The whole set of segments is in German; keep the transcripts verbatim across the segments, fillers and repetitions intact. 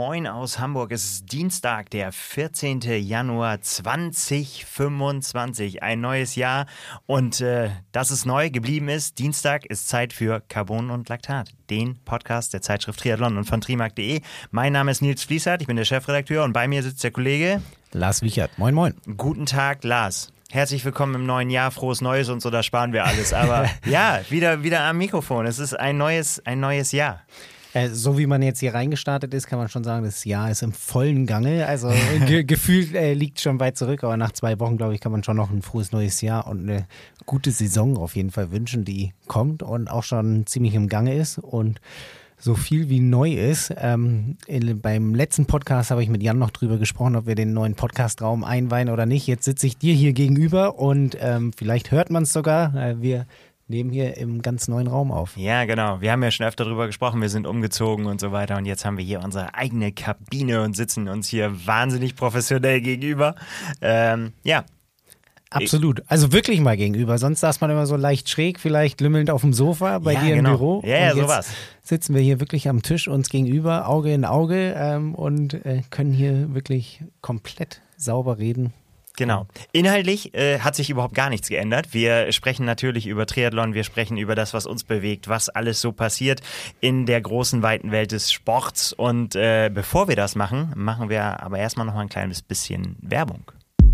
Moin aus Hamburg. Es ist Dienstag, der vierzehnten Januar zweitausendfünfundzwanzig. Ein neues Jahr und äh, dass es neu geblieben ist. Dienstag ist Zeit für Carbon und Laktat, den Podcast der Zeitschrift Triathlon und von trimark punkt de. Mein Name ist Nils Fließert, ich bin der Chefredakteur und bei mir sitzt der Kollege Lars Wiechert. Moin, moin. Guten Tag, Lars. Herzlich willkommen im neuen Jahr, frohes Neues und so, da sparen wir alles. Aber ja, wieder, wieder am Mikrofon. Es ist ein neues, ein neues Jahr. Äh, so wie man jetzt hier reingestartet ist, kann man schon sagen, das Jahr ist im vollen Gange. Also ge- gefühlt äh, liegt schon weit zurück, aber nach zwei Wochen, glaube ich, kann man schon noch ein frohes neues Jahr und eine gute Saison auf jeden Fall wünschen, die kommt und auch schon ziemlich im Gange ist und so viel wie neu ist. Ähm, in, beim letzten Podcast habe ich mit Jan noch drüber gesprochen, ob wir den neuen Podcastraum einweihen oder nicht. Jetzt sitze ich dir hier gegenüber und ähm, vielleicht hört man es sogar. Äh, wir nehmen hier im ganz neuen Raum auf. Ja, genau. Wir haben ja schon öfter darüber gesprochen. Wir sind umgezogen und so weiter und jetzt haben wir hier unsere eigene Kabine und sitzen uns hier wahnsinnig professionell gegenüber. Ähm, ja. Absolut. Also wirklich mal gegenüber. Sonst saß man immer so leicht schräg, vielleicht lümmelnd auf dem Sofa bei ja, dir genau. im Büro. Ja, ja, und jetzt sowas. Sitzen wir hier wirklich am Tisch uns gegenüber, Auge in Auge ähm, und äh, können hier wirklich komplett sauber reden. Genau. Inhaltlich äh, hat sich überhaupt gar nichts geändert. Wir sprechen natürlich über Triathlon, wir sprechen über das, was uns bewegt, was alles so passiert in der großen, weiten Welt des Sports. Und äh, bevor wir das machen, machen wir aber erstmal noch mal ein kleines bisschen Werbung.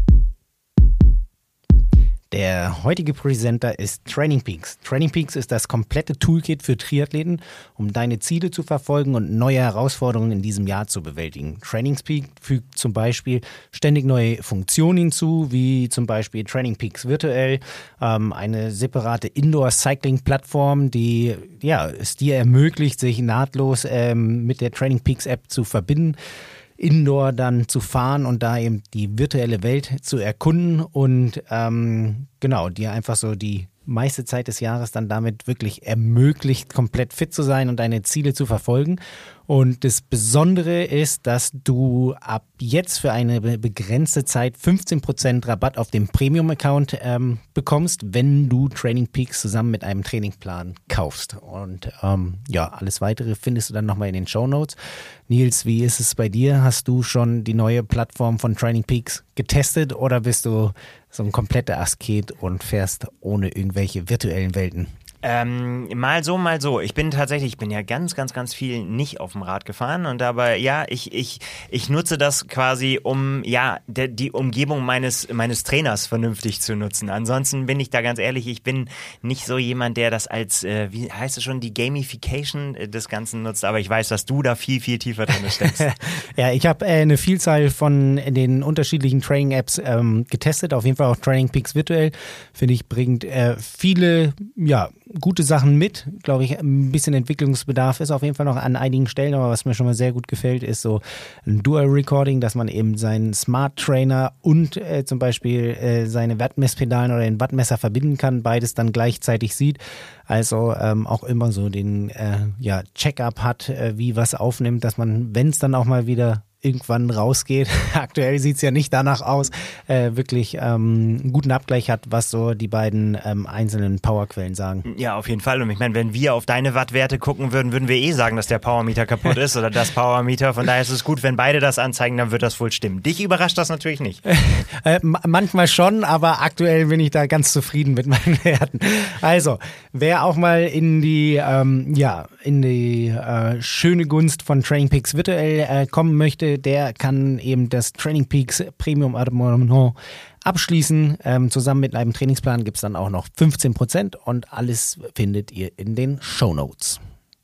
Der heutige Presenter ist Training Peaks. Training Peaks ist das komplette Toolkit für Triathleten, um deine Ziele zu verfolgen und neue Herausforderungen in diesem Jahr zu bewältigen. Training Peaks fügt zum Beispiel ständig neue Funktionen hinzu, wie zum Beispiel Training Peaks virtuell, ähm, eine separate Indoor-Cycling-Plattform, die ja, es dir ermöglicht, sich nahtlos ähm, mit der Training Peaks App zu verbinden, Indoor dann zu fahren und da eben die virtuelle Welt zu erkunden und ähm, genau, dir einfach so die meiste Zeit des Jahres dann damit wirklich ermöglicht, komplett fit zu sein und deine Ziele zu verfolgen. Und das Besondere ist, dass du ab jetzt für eine begrenzte Zeit fünfzehn Prozent Rabatt auf dem Premium-Account ähm, bekommst, wenn du Training Peaks zusammen mit einem Trainingplan kaufst. Und ähm, ja, alles Weitere findest du dann nochmal in den Shownotes. Nils, wie ist es bei dir? Hast du schon die neue Plattform von Training Peaks getestet oder bist du so ein kompletter Asket und fährst ohne irgendwelche virtuellen Welten? Ähm, mal so, mal so. Ich bin tatsächlich, ich bin ja ganz, ganz, ganz viel nicht auf dem Rad gefahren und dabei, ja, ich, ich, ich nutze das quasi, um, ja, de, die Umgebung meines, meines Trainers vernünftig zu nutzen. Ansonsten bin ich da ganz ehrlich, ich bin nicht so jemand, der das als, äh, wie heißt es schon, die Gamification des Ganzen nutzt, aber ich weiß, dass du da viel, viel tiefer drin steckst. Ja, ich habe äh, eine Vielzahl von den unterschiedlichen Training-Apps ähm, getestet, auf jeden Fall auch Training Peaks virtuell, finde ich, bringt äh, viele, ja, gute Sachen mit, glaube ich, ein bisschen Entwicklungsbedarf ist auf jeden Fall noch an einigen Stellen, aber was mir schon mal sehr gut gefällt, ist so ein Dual Recording, dass man eben seinen Smart Trainer und äh, zum Beispiel äh, seine Wattmesspedalen oder den Wattmesser verbinden kann, beides dann gleichzeitig sieht, also ähm, auch immer so den äh, ja, Check-up hat, äh, wie was aufnimmt, dass man, wenn es dann auch mal wieder irgendwann rausgeht, aktuell sieht es ja nicht danach aus, äh, wirklich ähm, einen guten Abgleich hat, was so die beiden ähm, einzelnen Powerquellen sagen. Ja, auf jeden Fall. Und ich meine, wenn wir auf deine Wattwerte gucken würden, würden wir eh sagen, dass der Powermeter kaputt ist oder das Powermeter. Von daher ist es gut, wenn beide das anzeigen, dann wird das wohl stimmen. Dich überrascht das natürlich nicht. äh, manchmal schon, aber aktuell bin ich da ganz zufrieden mit meinen Werten. Also, wer auch mal in die, ähm, ja, in die äh, schöne Gunst von Training Peaks virtuell äh, kommen möchte, der kann eben das Training Peaks Premium Abonnement abschließen. Ähm, zusammen mit einem Trainingsplan gibt es dann auch noch fünfzehn Prozent und alles findet ihr in den Shownotes.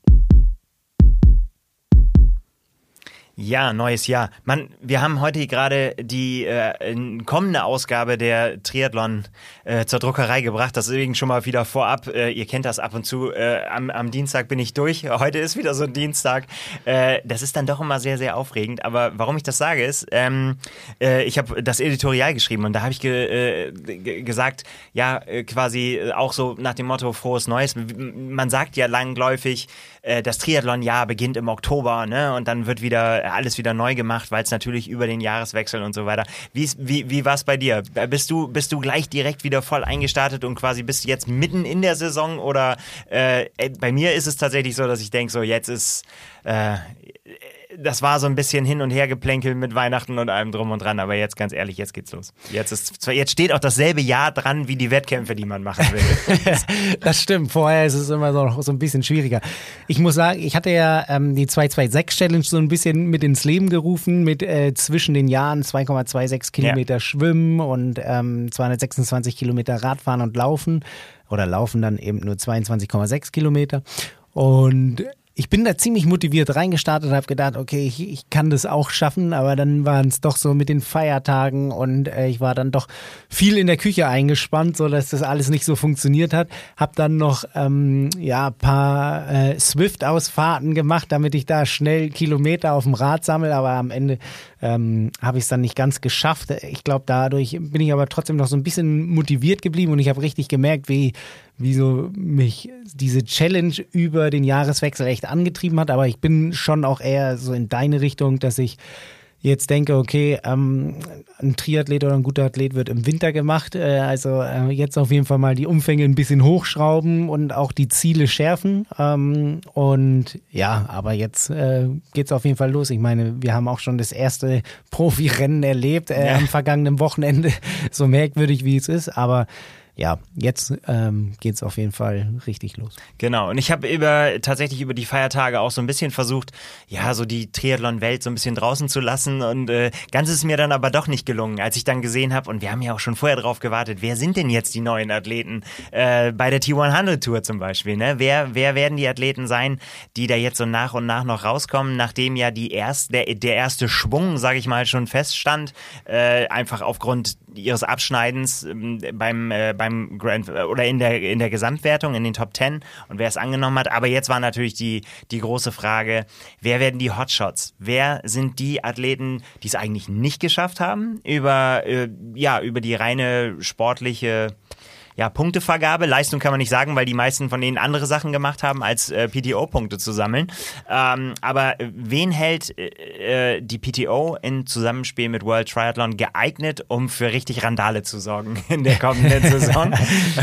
Ja, neues Jahr. Mann, wir haben heute gerade die äh, kommende Ausgabe der Triathlon äh, zur Druckerei gebracht. Deswegen schon mal wieder vorab. Äh, ihr kennt das ab und zu. Äh, am, am Dienstag bin ich durch. Heute ist wieder so ein Dienstag. Äh, das ist dann doch immer sehr, sehr aufregend. Aber warum ich das sage ist, ähm, äh, ich habe das Editorial geschrieben und da habe ich ge, äh, g- gesagt, ja, äh, quasi auch so nach dem Motto Frohes Neues. Man sagt ja langläufig, äh, das Triathlon-Jahr beginnt im Oktober, ne? Und dann wird wieder alles wieder neu gemacht, weil es natürlich über den Jahreswechsel und so weiter. Wie, wie, wie war es bei dir? Bist du, bist du gleich direkt wieder voll eingestartet und quasi bist du jetzt mitten in der Saison oder äh, bei mir ist es tatsächlich so, dass ich denke, so jetzt ist äh, das war so ein bisschen hin und her geplänkelt mit Weihnachten und allem drum und dran, aber jetzt ganz ehrlich, jetzt geht's los. Jetzt ist zwar, jetzt steht auch dasselbe Jahr dran wie die Wettkämpfe, die man machen will. Das stimmt, vorher ist es immer so, so ein bisschen schwieriger. Ich muss sagen, ich hatte ja ähm, die zwei zwei sechs Challenge so ein bisschen mit ins Leben gerufen, mit äh, zwischen den Jahren zwei Komma sechsundzwanzig Kilometer ja. Schwimmen und ähm, zweihundertsechsundzwanzig Kilometer Radfahren und Laufen oder Laufen dann eben nur zweiundzwanzig Komma sechs Kilometer und ich bin da ziemlich motiviert reingestartet und habe gedacht, okay, ich, ich kann das auch schaffen, aber dann waren es doch so mit den Feiertagen und äh, ich war dann doch viel in der Küche eingespannt, so dass das alles nicht so funktioniert hat. Hab dann noch ähm, ja paar äh, Swift-Ausfahrten gemacht, damit ich da schnell Kilometer auf dem Rad sammle, aber am Ende ähm, habe ich es dann nicht ganz geschafft. Ich glaube, dadurch bin ich aber trotzdem noch so ein bisschen motiviert geblieben und ich habe richtig gemerkt, wie wie so mich diese Challenge über den Jahreswechsel echt angetrieben hat, aber ich bin schon auch eher so in deine Richtung, dass ich jetzt denke, okay, ähm, ein Triathlet oder ein guter Athlet wird im Winter gemacht, äh, also äh, jetzt auf jeden Fall mal die Umfänge ein bisschen hochschrauben und auch die Ziele schärfen ähm, und ja, aber jetzt äh, geht's auf jeden Fall los. Ich meine, wir haben auch schon das erste Profirennen erlebt äh, ja. am vergangenen Wochenende, so merkwürdig wie es ist, aber ja, jetzt ähm, geht's auf jeden Fall richtig los. Genau, und ich habe über tatsächlich über die Feiertage auch so ein bisschen versucht, ja, so die Triathlon-Welt so ein bisschen draußen zu lassen und äh, ganz ist mir dann aber doch nicht gelungen, als ich dann gesehen habe, und wir haben ja auch schon vorher drauf gewartet, wer sind denn jetzt die neuen Athleten äh, bei der T hundert Tour zum Beispiel, ne? Wer, wer werden die Athleten sein, die da jetzt so nach und nach noch rauskommen, nachdem ja die erst, der, der erste Schwung, sage ich mal, schon feststand, äh, einfach aufgrund ihres Abschneidens ähm, beim äh, beim Grand oder in der in der Gesamtwertung in den Top Ten und wer es angenommen hat. Aber jetzt war natürlich die die große Frage: Wer werden die Hotshots? Wer sind die Athleten, die es eigentlich nicht geschafft haben über äh, ja über die reine sportliche ja, Punktevergabe, Leistung kann man nicht sagen, weil die meisten von denen andere Sachen gemacht haben, als äh, P T O-Punkte zu sammeln. Ähm, aber wen hält äh, die P T O in Zusammenspiel mit World Triathlon geeignet, um für richtig Randale zu sorgen in der kommenden Saison?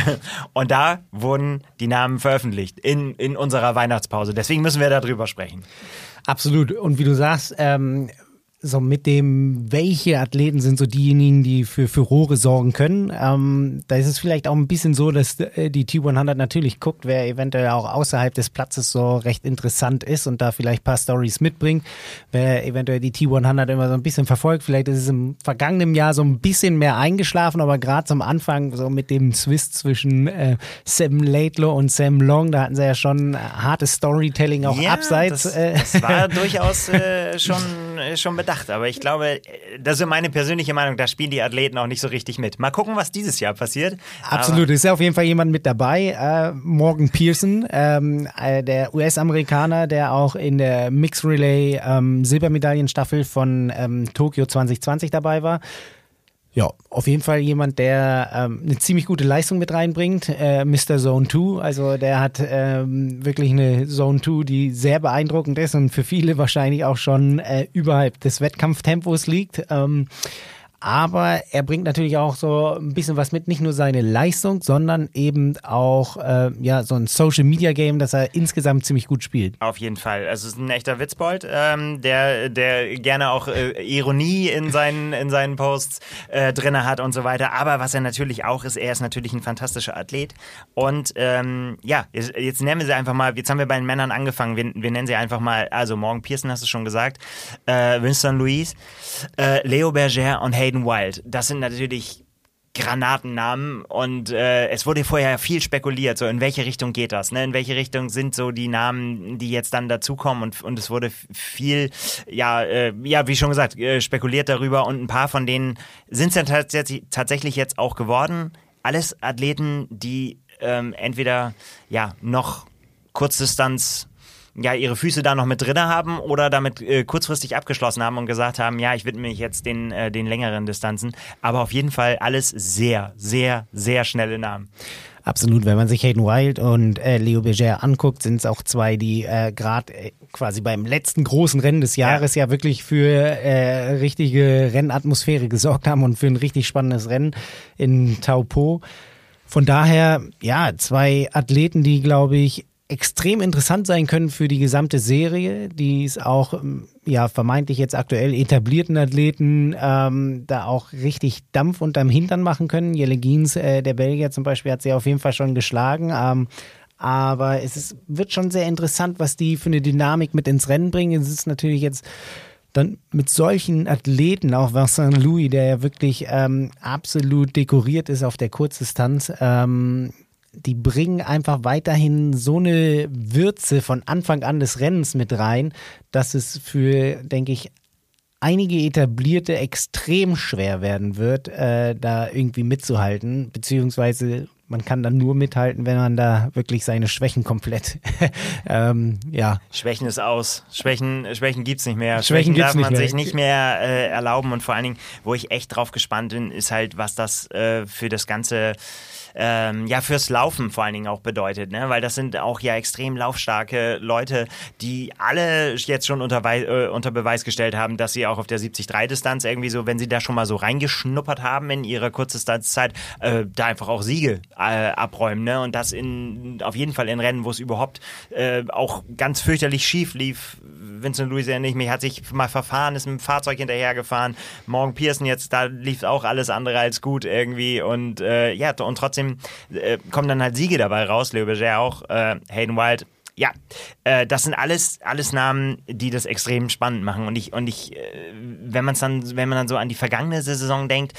Und da wurden die Namen veröffentlicht in, in unserer Weihnachtspause. Deswegen müssen wir darüber sprechen. Absolut. Und wie du sagst, ähm, so mit dem, welche Athleten sind so diejenigen, die für Furore sorgen können. Ähm, da ist es vielleicht auch ein bisschen so, dass äh, die T hundert natürlich guckt, wer eventuell auch außerhalb des Platzes so recht interessant ist und da vielleicht ein paar Storys mitbringt. Wer eventuell die T hundert immer so ein bisschen verfolgt, vielleicht ist es im vergangenen Jahr so ein bisschen mehr eingeschlafen, aber gerade zum Anfang so mit dem Zwist zwischen äh, Sam Laidlaw und Sam Long, da hatten sie ja schon hartes Storytelling auch ja, abseits. Das, das war durchaus äh, schon, schon bedacht. Aber ich glaube, das ist meine persönliche Meinung, da spielen die Athleten auch nicht so richtig mit. Mal gucken, was dieses Jahr passiert. Absolut, es ist ja auf jeden Fall jemand mit dabei. Äh, Morgan Pearson, ähm, äh, der U S-Amerikaner, der auch in der Mixed Relay ähm, Silbermedaillenstaffel von ähm, Tokio zwanzig zwanzig dabei war. Ja, auf jeden Fall jemand, der ähm, eine ziemlich gute Leistung mit reinbringt. Äh, Mister Zone zwei, also der hat ähm, wirklich eine Zone zwei, die sehr beeindruckend ist und für viele wahrscheinlich auch schon äh, überhalb des Wettkampftempos liegt. Ähm, aber er bringt natürlich auch so ein bisschen was mit, nicht nur seine Leistung, sondern eben auch äh, ja so ein Social-Media-Game, das er insgesamt ziemlich gut spielt. Auf jeden Fall. Also es ist ein echter Witzbold, ähm, der der gerne auch äh, Ironie in seinen in seinen Posts äh, drinne hat und so weiter. Aber was er natürlich auch ist, er ist natürlich ein fantastischer Athlet. Und ähm, ja, jetzt, jetzt nennen wir sie einfach mal, jetzt haben wir bei den Männern angefangen, wir, wir nennen sie einfach mal, also Morgan Pearson hast du schon gesagt, äh, Winston Louis, äh, Leo Berger und Hayden Wild. Das sind natürlich Granatennamen und äh, es wurde vorher viel spekuliert, so in welche Richtung geht das, ne? In welche Richtung sind so die Namen, die jetzt dann dazukommen und, und es wurde viel, ja, äh, ja, wie schon gesagt, äh, spekuliert darüber und ein paar von denen sind es dann tats- tatsächlich jetzt auch geworden. Alles Athleten, die ähm, entweder ja noch Kurzdistanz ja, ihre Füße da noch mit drin haben oder damit äh, kurzfristig abgeschlossen haben und gesagt haben, ja, ich widme mich jetzt den, äh, den längeren Distanzen. Aber auf jeden Fall alles sehr, sehr, sehr schnelle Namen. Absolut, wenn man sich Hayden Wild und äh, Leo Berger anguckt, sind es auch zwei, die äh, gerade äh, quasi beim letzten großen Rennen des Jahres ja, ja wirklich für äh, richtige Rennatmosphäre gesorgt haben und für ein richtig spannendes Rennen in Taupo. Von daher, ja, zwei Athleten, die, glaube ich, extrem interessant sein können für die gesamte Serie, die es auch ja vermeintlich jetzt aktuell etablierten Athleten ähm, da auch richtig Dampf unterm Hintern machen können. Jelle Giens, äh, der Belgier zum Beispiel, hat sie auf jeden Fall schon geschlagen. Ähm, aber es ist, wird schon sehr interessant, was die für eine Dynamik mit ins Rennen bringen. Es ist natürlich jetzt dann mit solchen Athleten, auch Vincent Louis, der ja wirklich ähm, absolut dekoriert ist auf der Kurzdistanz, ähm, die bringen einfach weiterhin so eine Würze von Anfang an des Rennens mit rein, dass es für, denke ich, einige Etablierte extrem schwer werden wird, äh, da irgendwie mitzuhalten, beziehungsweise man kann dann nur mithalten, wenn man da wirklich seine Schwächen komplett, ähm, ja. Schwächen ist aus. Schwächen, Schwächen gibt's nicht mehr. Schwächen, Schwächen darf nicht man mehr. sich nicht mehr äh, erlauben und vor allen Dingen, wo ich echt drauf gespannt bin, ist halt, was das äh, für das ganze Ähm, ja, fürs Laufen vor allen Dingen auch bedeutet, ne? Weil das sind auch ja extrem laufstarke Leute, die alle jetzt schon unter, äh, unter Beweis gestellt haben, dass sie auch auf der siebzig drei Distanz irgendwie so, wenn sie da schon mal so reingeschnuppert haben in ihrer Kurzdistanzzeit, äh, da einfach auch Siege äh, abräumen, ne? Und das in auf jeden Fall in Rennen, wo es überhaupt äh, auch ganz fürchterlich schief lief. Vincent Louis erinnere ich mich, hat sich mal verfahren, ist mit dem Fahrzeug hinterhergefahren. Morgan Pearson jetzt, da lief auch alles andere als gut irgendwie und äh, ja, und trotzdem äh, kommen dann halt Siege dabei raus, Leo Berger auch, äh, Hayden Wild. Ja, äh, das sind alles alles Namen, die das extrem spannend machen und ich und ich, äh, wenn man es dann, wenn man dann so an die vergangene Saison denkt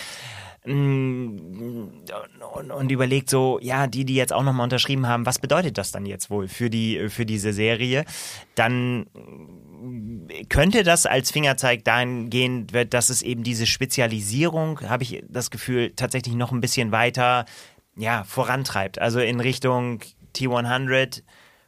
und, und überlegt so, ja, die, die jetzt auch nochmal unterschrieben haben, was bedeutet das dann jetzt wohl für die für diese Serie? Dann könnte das als Fingerzeig dahingehend, dass es eben diese Spezialisierung, habe ich das Gefühl, tatsächlich noch ein bisschen weiter ja, vorantreibt. Also in Richtung T hundert.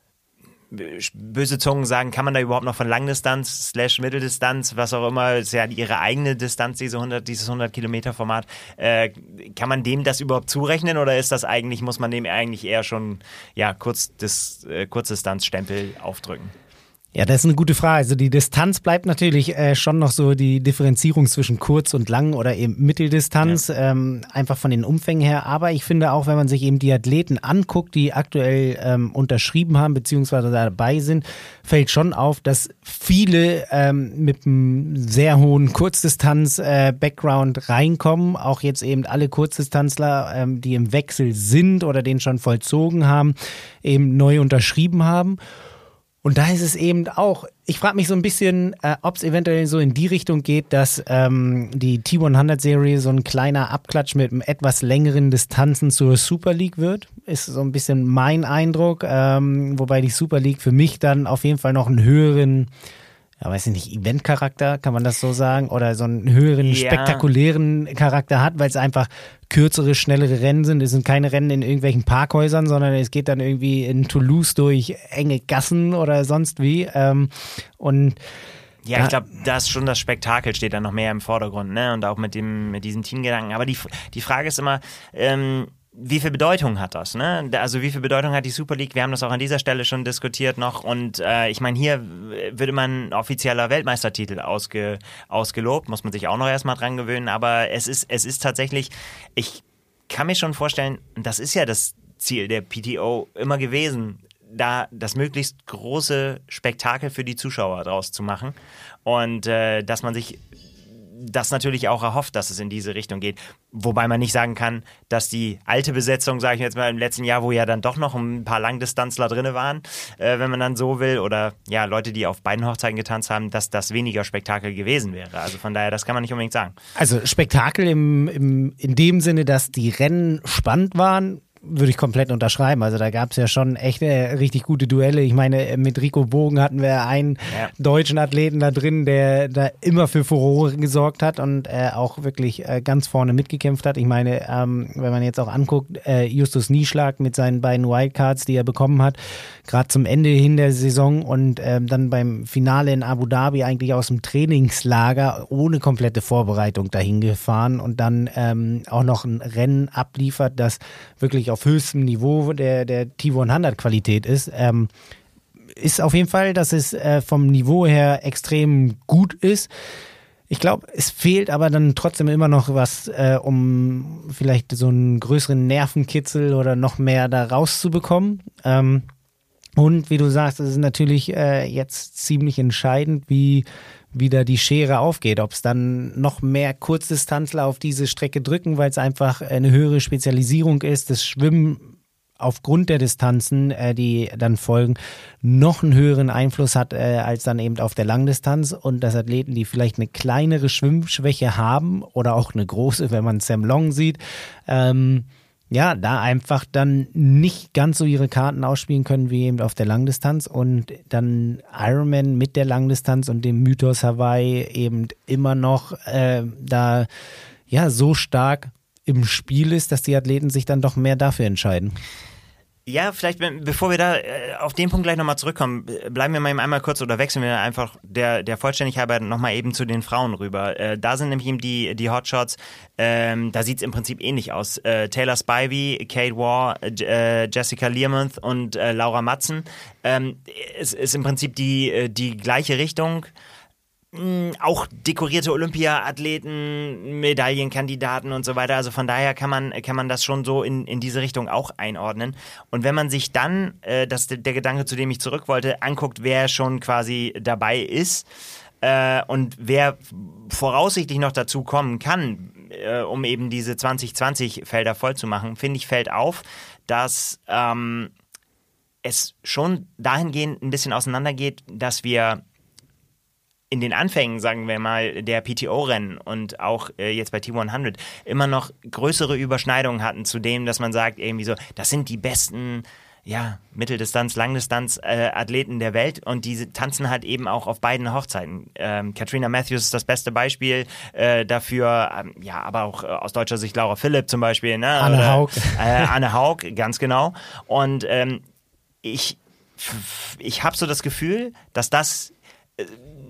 Böse Zungen sagen, kann man da überhaupt noch von Langdistanz slash Mitteldistanz, was auch immer, ist ja ihre eigene Distanz, diese hundert, dieses hundert-Kilometer-Format, äh, kann man dem das überhaupt zurechnen oder ist das eigentlich, muss man dem eigentlich eher schon ja, kurz das, äh, Kurzdistanzstempel aufdrücken? Ja, das ist eine gute Frage. Also die Distanz bleibt natürlich äh, schon noch so die Differenzierung zwischen kurz und lang oder eben Mitteldistanz, ja. ähm, einfach von den Umfängen her. Aber ich finde auch, wenn man sich eben die Athleten anguckt, die aktuell ähm, unterschrieben haben beziehungsweise dabei sind, fällt schon auf, dass viele ähm, mit einem sehr hohen Kurzdistanz-Background äh, reinkommen. Auch jetzt eben alle Kurzdistanzler, ähm, die im Wechsel sind oder den schon vollzogen haben, eben neu unterschrieben haben. Und da ist es eben auch, ich frage mich so ein bisschen, äh, ob es eventuell so in die Richtung geht, dass ähm, die T hundert-Serie so ein kleiner Abklatsch mit etwas längeren Distanzen zur Super League wird. Ist so ein bisschen mein Eindruck, ähm, wobei die Super League für mich dann auf jeden Fall noch einen höheren, ja weiß ich nicht, Event-Charakter, kann man das so sagen? Oder so einen höheren, ja. spektakulären Charakter hat, weil es einfach kürzere, schnellere Rennen sind. Es sind keine Rennen in irgendwelchen Parkhäusern, sondern es geht dann irgendwie in Toulouse durch enge Gassen oder sonst wie. Ähm, und Ja, ich glaube, das schon das Spektakel steht dann noch mehr im Vordergrund, ne? Und auch mit dem, mit diesen Teamgedanken. Aber die, die Frage ist immer, ähm, wie viel Bedeutung hat das, ne? Also wie viel Bedeutung hat die Super League? Wir haben das auch an dieser Stelle schon diskutiert noch und äh, ich meine, hier würde man ein offizieller Weltmeistertitel ausge, ausgelobt, muss man sich auch noch erstmal dran gewöhnen, aber es ist, es ist tatsächlich, ich kann mir schon vorstellen, das ist ja das Ziel der P T O immer gewesen, da das möglichst große Spektakel für die Zuschauer draus zu machen und äh, dass man sich das natürlich auch erhofft, dass es in diese Richtung geht. Wobei man nicht sagen kann, dass die alte Besetzung, sage ich jetzt mal, im letzten Jahr, wo ja dann doch noch ein paar Langdistanzler drin waren, äh, wenn man dann so will, oder ja, Leute, die auf beiden Hochzeiten getanzt haben, dass das weniger Spektakel gewesen wäre. Also von daher, das kann man nicht unbedingt sagen. Also Spektakel im, im, in dem Sinne, dass die Rennen spannend waren, würde ich komplett unterschreiben. Also da gab es ja schon echt äh, richtig gute Duelle. Ich meine, mit Rico Bogen hatten wir einen ja. deutschen Athleten da drin, der da immer für Furore gesorgt hat und äh, auch wirklich äh, ganz vorne mitgekämpft hat. Ich meine, ähm, wenn man jetzt auch anguckt, äh, Justus Nieschlag mit seinen beiden Wildcards, die er bekommen hat, gerade zum Ende hin der Saison und ähm, dann beim Finale in Abu Dhabi eigentlich aus dem Trainingslager ohne komplette Vorbereitung dahin gefahren und dann ähm, auch noch ein Rennen abliefert, das wirklich auf höchstem Niveau der, der T hundert-Qualität ist, ähm, ist auf jeden Fall, dass es äh, vom Niveau her extrem gut ist. Ich glaube, es fehlt aber dann trotzdem immer noch was, äh, um vielleicht so einen größeren Nervenkitzel oder noch mehr da rauszubekommen. Ähm, Und wie du sagst, es ist natürlich äh, jetzt ziemlich entscheidend, wie wieder die Schere aufgeht, ob es dann noch mehr Kurzdistanzler auf diese Strecke drücken, weil es einfach eine höhere Spezialisierung ist, das Schwimmen aufgrund der Distanzen, äh, die dann folgen, noch einen höheren Einfluss hat äh, als dann eben auf der Langdistanz und dass Athleten, die vielleicht eine kleinere Schwimmschwäche haben oder auch eine große, wenn man Sam Long sieht, ähm, ja, da einfach dann nicht ganz so ihre Karten ausspielen können wie eben auf der Langdistanz und dann Ironman mit der Langdistanz und dem Mythos Hawaii eben immer noch äh, da ja so stark im Spiel ist, dass die Athleten sich dann doch mehr dafür entscheiden. Ja, vielleicht, bevor wir da äh, auf den Punkt gleich nochmal zurückkommen, bleiben wir mal eben einmal kurz oder wechseln wir einfach der, der Vollständigkeit nochmal eben zu den Frauen rüber. Äh, da sind nämlich eben die, die Hotshots, ähm, da sieht es im Prinzip ähnlich aus. Äh, Taylor Spivey, Kate Waugh, äh, Jessica Learmonth und äh, Laura Madsen. Ähm, es ist im Prinzip die, die gleiche Richtung. Auch dekorierte Olympia-Athleten, Medaillenkandidaten und so weiter. Also von daher kann man kann man das schon so in, in diese Richtung auch einordnen. Und wenn man sich dann, äh, das ist der Gedanke, zu dem ich zurück wollte, anguckt, wer schon quasi dabei ist äh, und wer voraussichtlich noch dazu kommen kann, äh, um eben diese zwanzig zwanzig Felder voll zu machen, finde ich, fällt auf, dass ähm, es schon dahingehend ein bisschen auseinandergeht, dass wir in den Anfängen, sagen wir mal, der P T O-Rennen und auch äh, jetzt bei T hundert immer noch größere Überschneidungen hatten zu dem, dass man sagt, irgendwie so, das sind die besten, ja, Mitteldistanz-, Langdistanz-Athleten äh, der Welt und die tanzen halt eben auch auf beiden Hochzeiten. Ähm, Katrina Matthews ist das beste Beispiel äh, dafür, ähm, ja, aber auch äh, aus deutscher Sicht Laura Philipp zum Beispiel, ne? Anne Oder, Haug. Äh, Anne Haug, ganz genau. Und ähm, ich, ich habe so das Gefühl, dass das äh,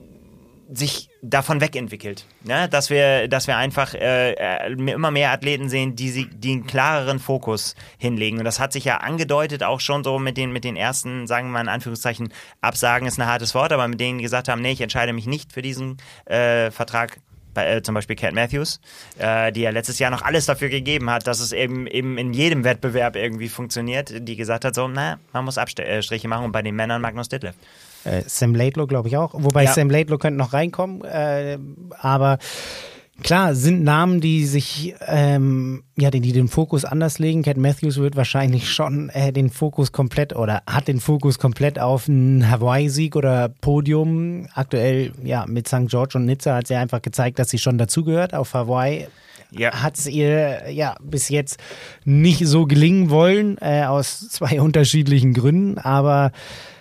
sich davon wegentwickelt, ne? dass wir, dass wir einfach äh, immer mehr Athleten sehen, die, sie, die einen klareren Fokus hinlegen. Und das hat sich ja angedeutet auch schon so mit den, mit den ersten, sagen wir mal in Anführungszeichen, Absagen ist ein hartes Wort, aber mit denen gesagt haben, nee, ich entscheide mich nicht für diesen äh, Vertrag. Bei, äh, zum Beispiel Kate Matthews, äh, die ja letztes Jahr noch alles dafür gegeben hat, dass es eben, eben in jedem Wettbewerb irgendwie funktioniert, die gesagt hat, so, na, man muss Abstriche machen und bei den Männern Magnus Ditlev. Äh, Sam Laidlaw, glaube ich auch. Wobei ja. Sam Laidlaw könnte noch reinkommen, äh, aber klar, sind Namen, die sich, ähm, ja, die, die den Fokus anders legen. Kate Matthews wird wahrscheinlich schon äh, den Fokus komplett oder hat den Fokus komplett auf einen Hawaii-Sieg oder Podium. Aktuell, ja, mit Sankt George und Nizza hat sie einfach gezeigt, dass sie schon dazugehört. Auf Hawaii ja. hat es ihr, ja, bis jetzt nicht so gelingen wollen, äh, aus zwei unterschiedlichen Gründen, aber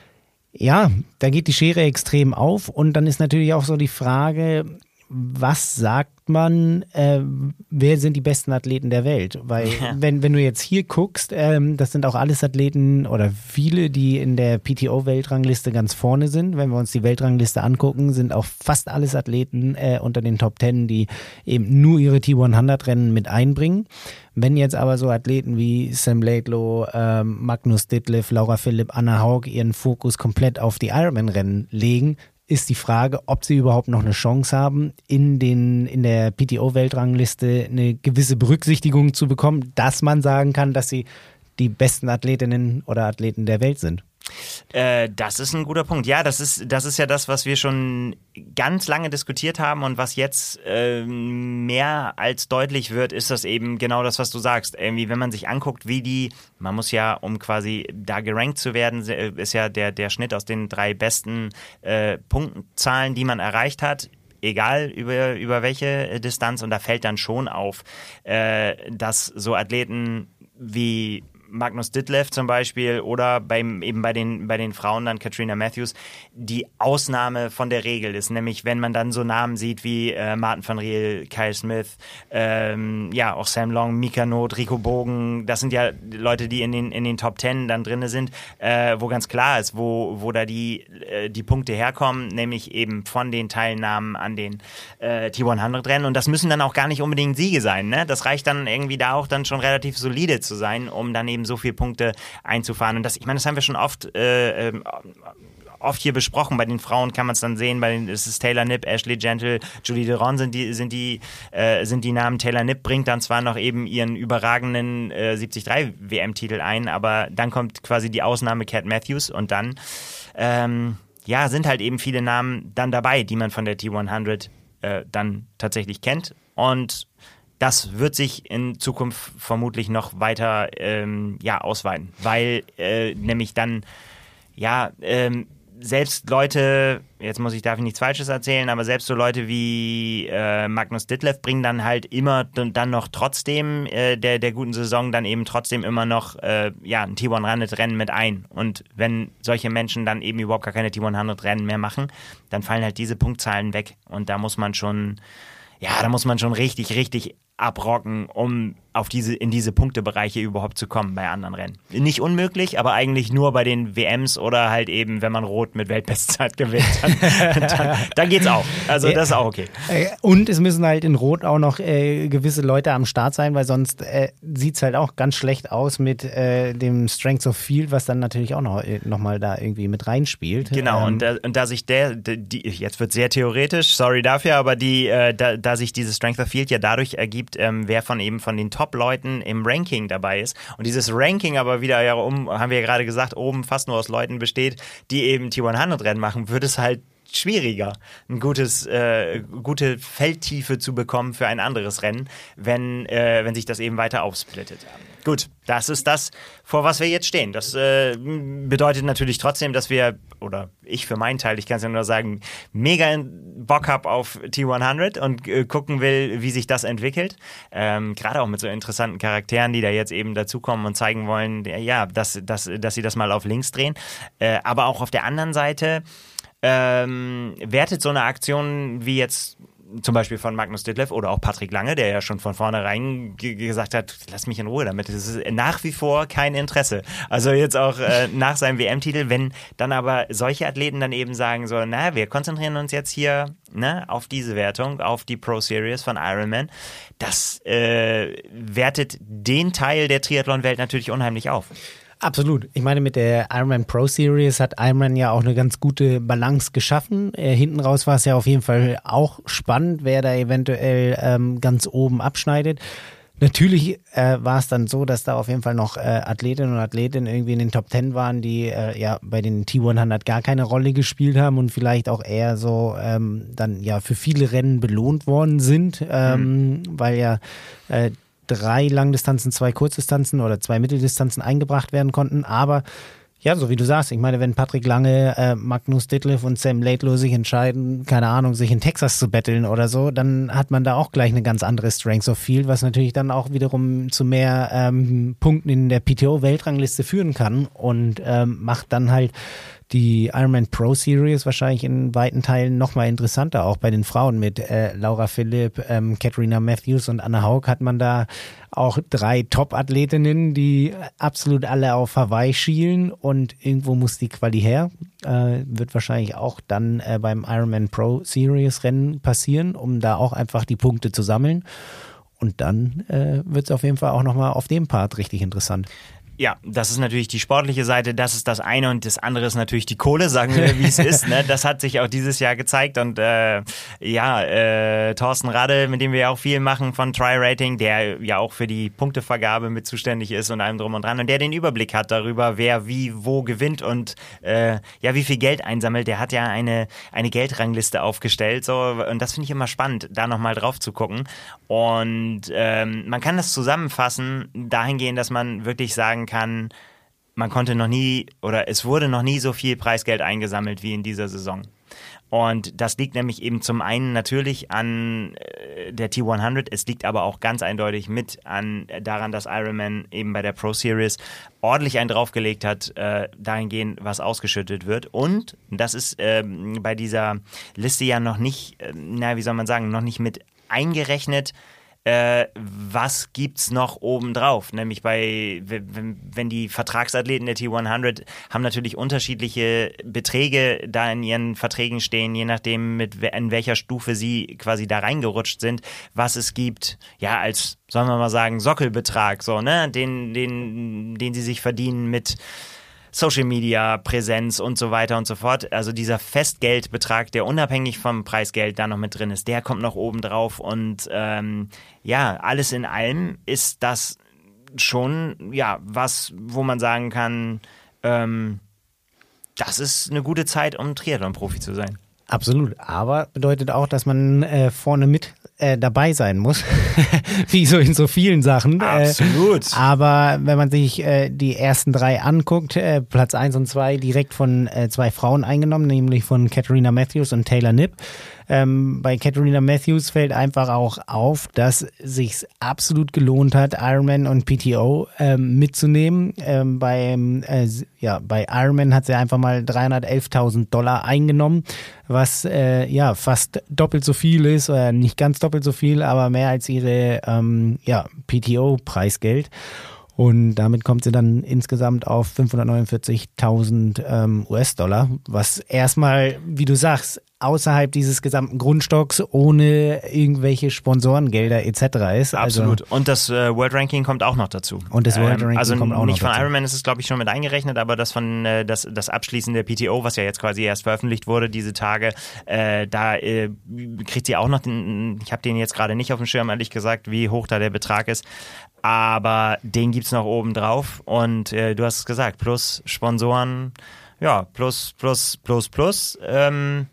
ja, da geht die Schere extrem auf und dann ist natürlich auch so die Frage, was sagt man, äh, wer sind die besten Athleten der Welt? Weil ja. wenn, wenn du jetzt hier guckst, ähm, das sind auch alles Athleten oder viele, die in der P T O-Weltrangliste ganz vorne sind. Wenn wir uns die Weltrangliste angucken, sind auch fast alles Athleten äh, unter den Top Ten, die eben nur ihre T hundert Rennen mit einbringen. Wenn jetzt aber so Athleten wie Sam Laidlaw, ähm, Magnus Ditlev, Laura Philipp, Anne Haug ihren Fokus komplett auf die Ironman-Rennen legen, ist die Frage, ob sie überhaupt noch eine Chance haben, in den in der P T O-Weltrangliste eine gewisse Berücksichtigung zu bekommen, dass man sagen kann, dass sie die besten Athletinnen oder Athleten der Welt sind. Äh, das ist ein guter Punkt. Ja, das ist, das ist ja das, was wir schon ganz lange diskutiert haben und was jetzt äh, mehr als deutlich wird, ist das eben genau das, was du sagst. Irgendwie, wenn man sich anguckt, wie die, man muss ja, um quasi da gerankt zu werden, ist ja der, der Schnitt aus den drei besten äh, Punktzahlen, die man erreicht hat, egal über, über welche Distanz, und da fällt dann schon auf, äh, dass so Athleten wie Magnus Ditlev zum Beispiel oder beim, eben bei den, bei den Frauen dann Katrina Matthews die Ausnahme von der Regel ist, nämlich wenn man dann so Namen sieht wie äh, Martin van Riel, Kyle Smith, ähm, ja auch Sam Long, Mika Not, Rico Bogen, das sind ja Leute, die in den, in den Top Ten dann drinne sind, äh, wo ganz klar ist, wo, wo da die, äh, die Punkte herkommen, nämlich eben von den Teilnahmen an den äh, T hundert Rennen, und das müssen dann auch gar nicht unbedingt Siege sein, ne? Das reicht dann irgendwie da auch dann schon relativ solide zu sein, um dann eben so viele Punkte einzufahren. Und das, ich meine, das haben wir schon oft äh, oft hier besprochen. Bei den Frauen kann man es dann sehen, bei den ist es Taylor Knipp, Ashley Gentle, Julie Deron sind die, sind die, äh, sind die Namen. Taylor Knipp bringt dann zwar noch eben ihren überragenden äh, siebzig drei W M-Titel ein, aber dann kommt quasi die Ausnahme Cat Matthews und dann ähm, ja, sind halt eben viele Namen dann dabei, die man von der T hundert äh, dann tatsächlich kennt. Und das wird sich in Zukunft vermutlich noch weiter ähm, ja, ausweiten, weil äh, nämlich dann ja ähm, selbst Leute, jetzt muss ich, darf ich nichts Falsches erzählen, aber selbst so Leute wie äh, Magnus Ditlev bringen dann halt immer dann noch trotzdem äh, der, der guten Saison dann eben trotzdem immer noch äh, ja, ein T hundert Rennen mit ein. Und wenn solche Menschen dann eben überhaupt gar keine T hundert Rennen mehr machen, dann fallen halt diese Punktzahlen weg. Und da muss man schon, ja, da muss man schon richtig, richtig abrocken, um auf diese, in diese Punktebereiche überhaupt zu kommen bei anderen Rennen. Nicht unmöglich, aber eigentlich nur bei den W Ms oder halt eben, wenn man Rot mit Weltbestzeit gewinnt, dann, dann, dann geht's auch. Also das ist auch okay. Und es müssen halt in Rot auch noch äh, gewisse Leute am Start sein, weil sonst äh, sieht's halt auch ganz schlecht aus mit äh, dem Strength of Field, was dann natürlich auch noch, äh, noch mal da irgendwie mit reinspielt. Genau, ähm, und, da, und da sich der, die, jetzt wird sehr theoretisch, sorry dafür, aber die, äh, da, da sich dieses Strength of Field ja dadurch ergibt, ähm, wer von eben von den Top-Leuten im Ranking dabei ist. Und dieses Ranking aber wieder ja um, haben wir ja gerade gesagt, oben fast nur aus Leuten besteht, die eben T hundert Rennen machen, wird es halt schwieriger, ein gutes, äh, gute Feldtiefe zu bekommen für ein anderes Rennen, wenn, äh, wenn sich das eben weiter aufsplittet. Gut, das ist das, vor was wir jetzt stehen. Das äh, bedeutet natürlich trotzdem, dass wir, oder ich für meinen Teil, ich kann es ja nur sagen, mega Bock habe auf T hundert und äh, gucken will, wie sich das entwickelt. Ähm, gerade auch mit so interessanten Charakteren, die da jetzt eben dazukommen und zeigen wollen, ja, dass, dass, dass sie das mal auf links drehen. Äh, aber auch auf der anderen Seite Ähm, wertet so eine Aktion wie jetzt zum Beispiel von Magnus Ditlev oder auch Patrick Lange, der ja schon von vornherein g- gesagt hat, lass mich in Ruhe damit. Das ist nach wie vor kein Interesse. Also jetzt auch äh, nach seinem W M-Titel, wenn dann aber solche Athleten dann eben sagen so, na, wir konzentrieren uns jetzt hier ne, auf diese Wertung, auf die Pro Series von Ironman, das äh, wertet den Teil der Triathlon-Welt natürlich unheimlich auf. Absolut. Ich meine, mit der Ironman Pro Series hat Ironman ja auch eine ganz gute Balance geschaffen. Äh, hinten raus war es ja auf jeden Fall auch spannend, wer da eventuell ähm, ganz oben abschneidet. Natürlich äh, war es dann so, dass da auf jeden Fall noch äh, Athletinnen und Athleten irgendwie in den Top Ten waren, die äh, ja bei den T hundert gar keine Rolle gespielt haben und vielleicht auch eher so ähm, dann ja für viele Rennen belohnt worden sind, ähm, mhm. weil ja äh, drei Langdistanzen, zwei Kurzdistanzen oder zwei Mitteldistanzen eingebracht werden konnten. Aber ja, so wie du sagst, ich meine, wenn Patrick Lange, äh, Magnus Ditlev und Sam Laidlow sich entscheiden, keine Ahnung, sich in Texas zu betteln oder so, dann hat man da auch gleich eine ganz andere Strength of Field, was natürlich dann auch wiederum zu mehr ähm, Punkten in der P T O-Weltrangliste führen kann und ähm, macht dann halt die Ironman Pro Series wahrscheinlich in weiten Teilen nochmal interessanter, auch bei den Frauen mit äh, Laura Philipp, ähm, Katrina Matthews und Anna Haug hat man da auch drei Top-Athletinnen, die absolut alle auf Hawaii schielen und irgendwo muss die Quali her. Äh, wird wahrscheinlich auch dann äh, beim Ironman Pro Series Rennen passieren, um da auch einfach die Punkte zu sammeln. Und dann äh, wird es auf jeden Fall auch nochmal auf dem Part richtig interessant. Ja, das ist natürlich die sportliche Seite, das ist das eine und das andere ist natürlich die Kohle, sagen wir, wie es ist. Ne? Das hat sich auch dieses Jahr gezeigt und äh, ja, äh, Thorsten Radde, mit dem wir ja auch viel machen von Tri-Rating, der ja auch für die Punktevergabe mit zuständig ist und allem drum und dran und der den Überblick hat darüber, wer wie wo gewinnt und äh, ja, wie viel Geld einsammelt. Der hat ja eine, eine Geldrangliste aufgestellt so und das finde ich immer spannend, da nochmal drauf zu gucken und ähm, man kann das zusammenfassen dahingehend, dass man wirklich sagen kann, man konnte noch nie oder es wurde noch nie so viel Preisgeld eingesammelt wie in dieser Saison. Und das liegt nämlich eben zum einen natürlich an äh, der T hundert, es liegt aber auch ganz eindeutig mit an daran, dass Ironman eben bei der Pro Series ordentlich einen draufgelegt hat, äh, dahingehend, was ausgeschüttet wird. Und das ist äh, bei dieser Liste ja noch nicht, äh, na wie soll man sagen, noch nicht mit eingerechnet, Äh, was gibt's noch obendrauf? Nämlich bei, wenn, wenn die Vertragsathleten der T hundert haben natürlich unterschiedliche Beträge da in ihren Verträgen stehen, je nachdem, mit in welcher Stufe sie quasi da reingerutscht sind, was es gibt, ja, als, sollen wir mal sagen, Sockelbetrag, so, ne, den, den, den sie sich verdienen mit Social-Media-Präsenz und so weiter und so fort. Also dieser Festgeldbetrag, der unabhängig vom Preisgeld da noch mit drin ist, der kommt noch oben drauf. Und ähm, ja, alles in allem ist das schon, ja, was, wo man sagen kann, ähm, das ist eine gute Zeit, um Triathlon-Profi zu sein. Absolut, aber bedeutet auch, dass man äh, vorne mit äh, dabei sein muss, wie so in so vielen Sachen. Absolut. Äh, aber wenn man sich äh, die ersten drei anguckt, äh, Platz eins und zwei direkt von äh, zwei Frauen eingenommen, nämlich von Katerina Matthews und Taylor Knipp. Ähm, bei Katerina Matthews fällt einfach auch auf, dass sich's absolut gelohnt hat, Ironman und P T O ähm, mitzunehmen. Ähm, beim, äh, ja, bei Ironman hat sie einfach mal dreihundertelftausend Dollar eingenommen, was äh, ja fast doppelt so viel ist, oder nicht ganz doppelt so viel, aber mehr als ihre ähm, ja, P T O-Preisgeld. Und damit kommt sie dann insgesamt auf fünfhundertneunundvierzigtausend ähm, U S-Dollar, was erstmal, wie du sagst, außerhalb dieses gesamten Grundstocks ohne irgendwelche Sponsorengelder et cetera ist. Absolut. Also, und das äh, World Ranking kommt auch noch dazu. Und das World Ranking ähm, also kommt auch noch dazu. Also nicht von Ironman ist es, glaube ich, schon mit eingerechnet, aber das von äh, das, das Abschließen der P T O, was ja jetzt quasi erst veröffentlicht wurde, diese Tage, äh, da äh, kriegt sie auch noch den, ich habe den jetzt gerade nicht auf dem Schirm, ehrlich gesagt, wie hoch da der Betrag ist. Aber den gibt's noch oben drauf und äh, du hast es gesagt, plus Sponsoren, ja, plus, plus, plus, plus. Ähm,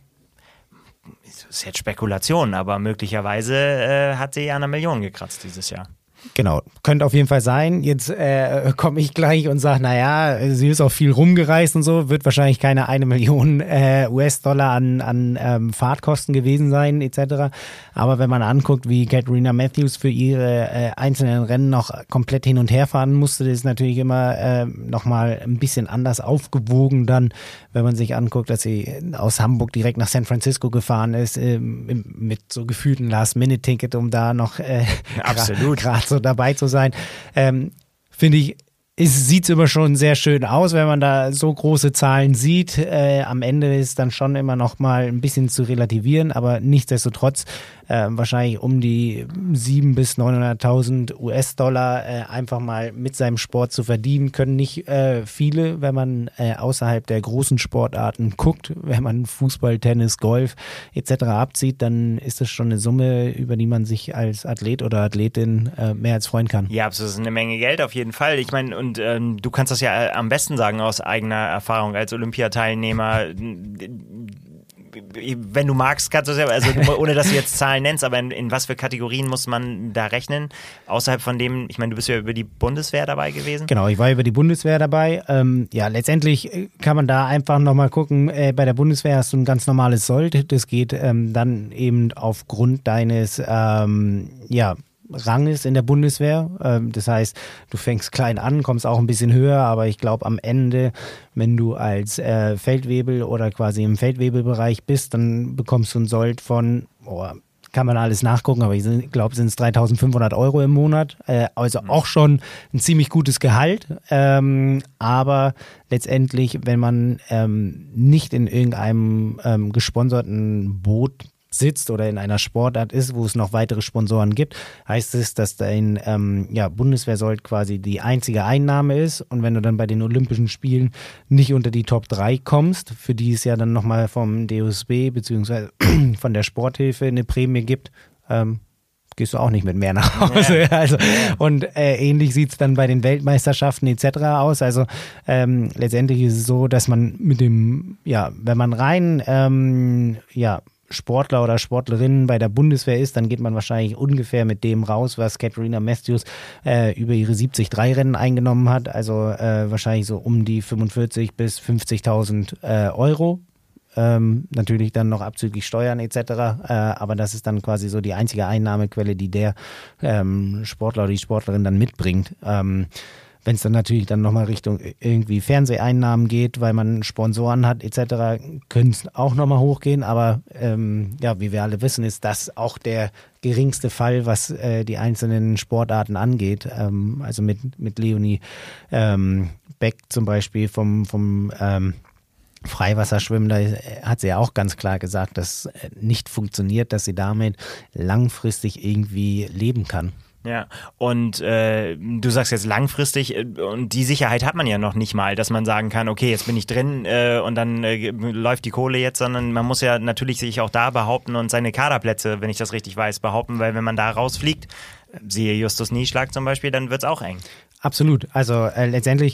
das ist jetzt Spekulation, aber möglicherweise äh, hat sie ja eine Million gekratzt dieses Jahr. Genau, könnte auf jeden Fall sein. Jetzt äh, komme ich gleich und sage, naja, sie ist auch viel rumgereist und so, wird wahrscheinlich keine eine Million äh, U S-Dollar an, an ähm, Fahrtkosten gewesen sein et cetera. Aber wenn man anguckt, wie Katerina Matthews für ihre äh, einzelnen Rennen noch komplett hin und her fahren musste, das ist natürlich immer äh, nochmal ein bisschen anders aufgewogen dann, wenn man sich anguckt, dass sie aus Hamburg direkt nach San Francisco gefahren ist, äh, mit so gefühlten Last-Minute-Ticket, um da noch äh, absolut gerade so dabei zu sein. Ähm, finde ich, es sieht immer schon sehr schön aus, wenn man da so große Zahlen sieht. Äh, am Ende ist dann schon immer noch mal ein bisschen zu relativieren, aber nichtsdestotrotz äh, wahrscheinlich um die sieben bis neunhunderttausend U S-Dollar äh, einfach mal mit seinem Sport zu verdienen, können nicht äh, viele, wenn man äh, außerhalb der großen Sportarten guckt, wenn man Fußball, Tennis, Golf et cetera abzieht, dann ist das schon eine Summe, über die man sich als Athlet oder Athletin äh, mehr als freuen kann. Ja, das ist eine Menge Geld auf jeden Fall. Ich meine, und ähm, du kannst das ja am besten sagen aus eigener Erfahrung als Olympiateilnehmer. Wenn du magst, kannst du es ja, also ohne dass du jetzt Zahlen nennst, aber in, in was für Kategorien muss man da rechnen? Außerhalb von dem, ich meine, du bist ja über die Bundeswehr dabei gewesen. Genau, ich war über die Bundeswehr dabei. Ähm, ja, letztendlich kann man da einfach nochmal gucken, äh, bei der Bundeswehr hast du ein ganz normales Sold. Das geht ähm, dann eben aufgrund deines, ähm, ja, Ranges in der Bundeswehr. Das heißt, du fängst klein an, kommst auch ein bisschen höher, aber ich glaube am Ende, wenn du als äh, Feldwebel oder quasi im Feldwebelbereich bist, dann bekommst du ein Sold von, oh, kann man alles nachgucken, aber ich glaube, sind es dreitausendfünfhundert Euro im Monat. Äh, also auch schon ein ziemlich gutes Gehalt. Ähm, aber letztendlich, wenn man ähm, nicht in irgendeinem ähm, gesponserten Boot sitzt oder in einer Sportart ist, wo es noch weitere Sponsoren gibt, heißt es, dass dein ähm, ja, Bundeswehrsold quasi die einzige Einnahme ist und wenn du dann bei den Olympischen Spielen nicht unter die Top drei kommst, für die es ja dann nochmal vom D O S B beziehungsweise von der Sporthilfe eine Prämie gibt, ähm, gehst du auch nicht mit mehr nach Hause. Ja. Also, und äh, ähnlich sieht es dann bei den Weltmeisterschaften et cetera aus. Also ähm, letztendlich ist es so, dass man mit dem, ja, wenn man rein, ähm, ja, Sportler oder Sportlerinnen bei der Bundeswehr ist, dann geht man wahrscheinlich ungefähr mit dem raus, was Katerina Matthews äh, über ihre siebzig drei Rennen eingenommen hat. Also äh, wahrscheinlich so um die fünfundvierzig bis fünfzigtausend äh, Euro. Ähm, natürlich dann noch abzüglich Steuern et cetera. Äh, aber das ist dann quasi so die einzige Einnahmequelle, die der ähm, Sportler oder die Sportlerin dann mitbringt. Ähm, Wenn es dann natürlich dann nochmal Richtung irgendwie Fernseheinnahmen geht, weil man Sponsoren hat et cetera, können es auch nochmal hochgehen. Aber ähm, ja, wie wir alle wissen, ist das auch der geringste Fall, was äh, die einzelnen Sportarten angeht. Ähm, also mit, mit Leonie ähm, Beck zum Beispiel vom, vom ähm, Freiwasserschwimmen, da hat sie ja auch ganz klar gesagt, dass nicht funktioniert, dass sie damit langfristig irgendwie leben kann. Ja, und äh, du sagst jetzt langfristig, äh, und die Sicherheit hat man ja noch nicht mal, dass man sagen kann, okay, jetzt bin ich drin äh, und dann äh, läuft die Kohle jetzt, sondern man muss ja natürlich sich auch da behaupten und seine Kaderplätze, wenn ich das richtig weiß, behaupten, weil wenn man da rausfliegt, siehe Justus Nieschlag zum Beispiel, dann wird's auch eng. Absolut. Also äh, letztendlich,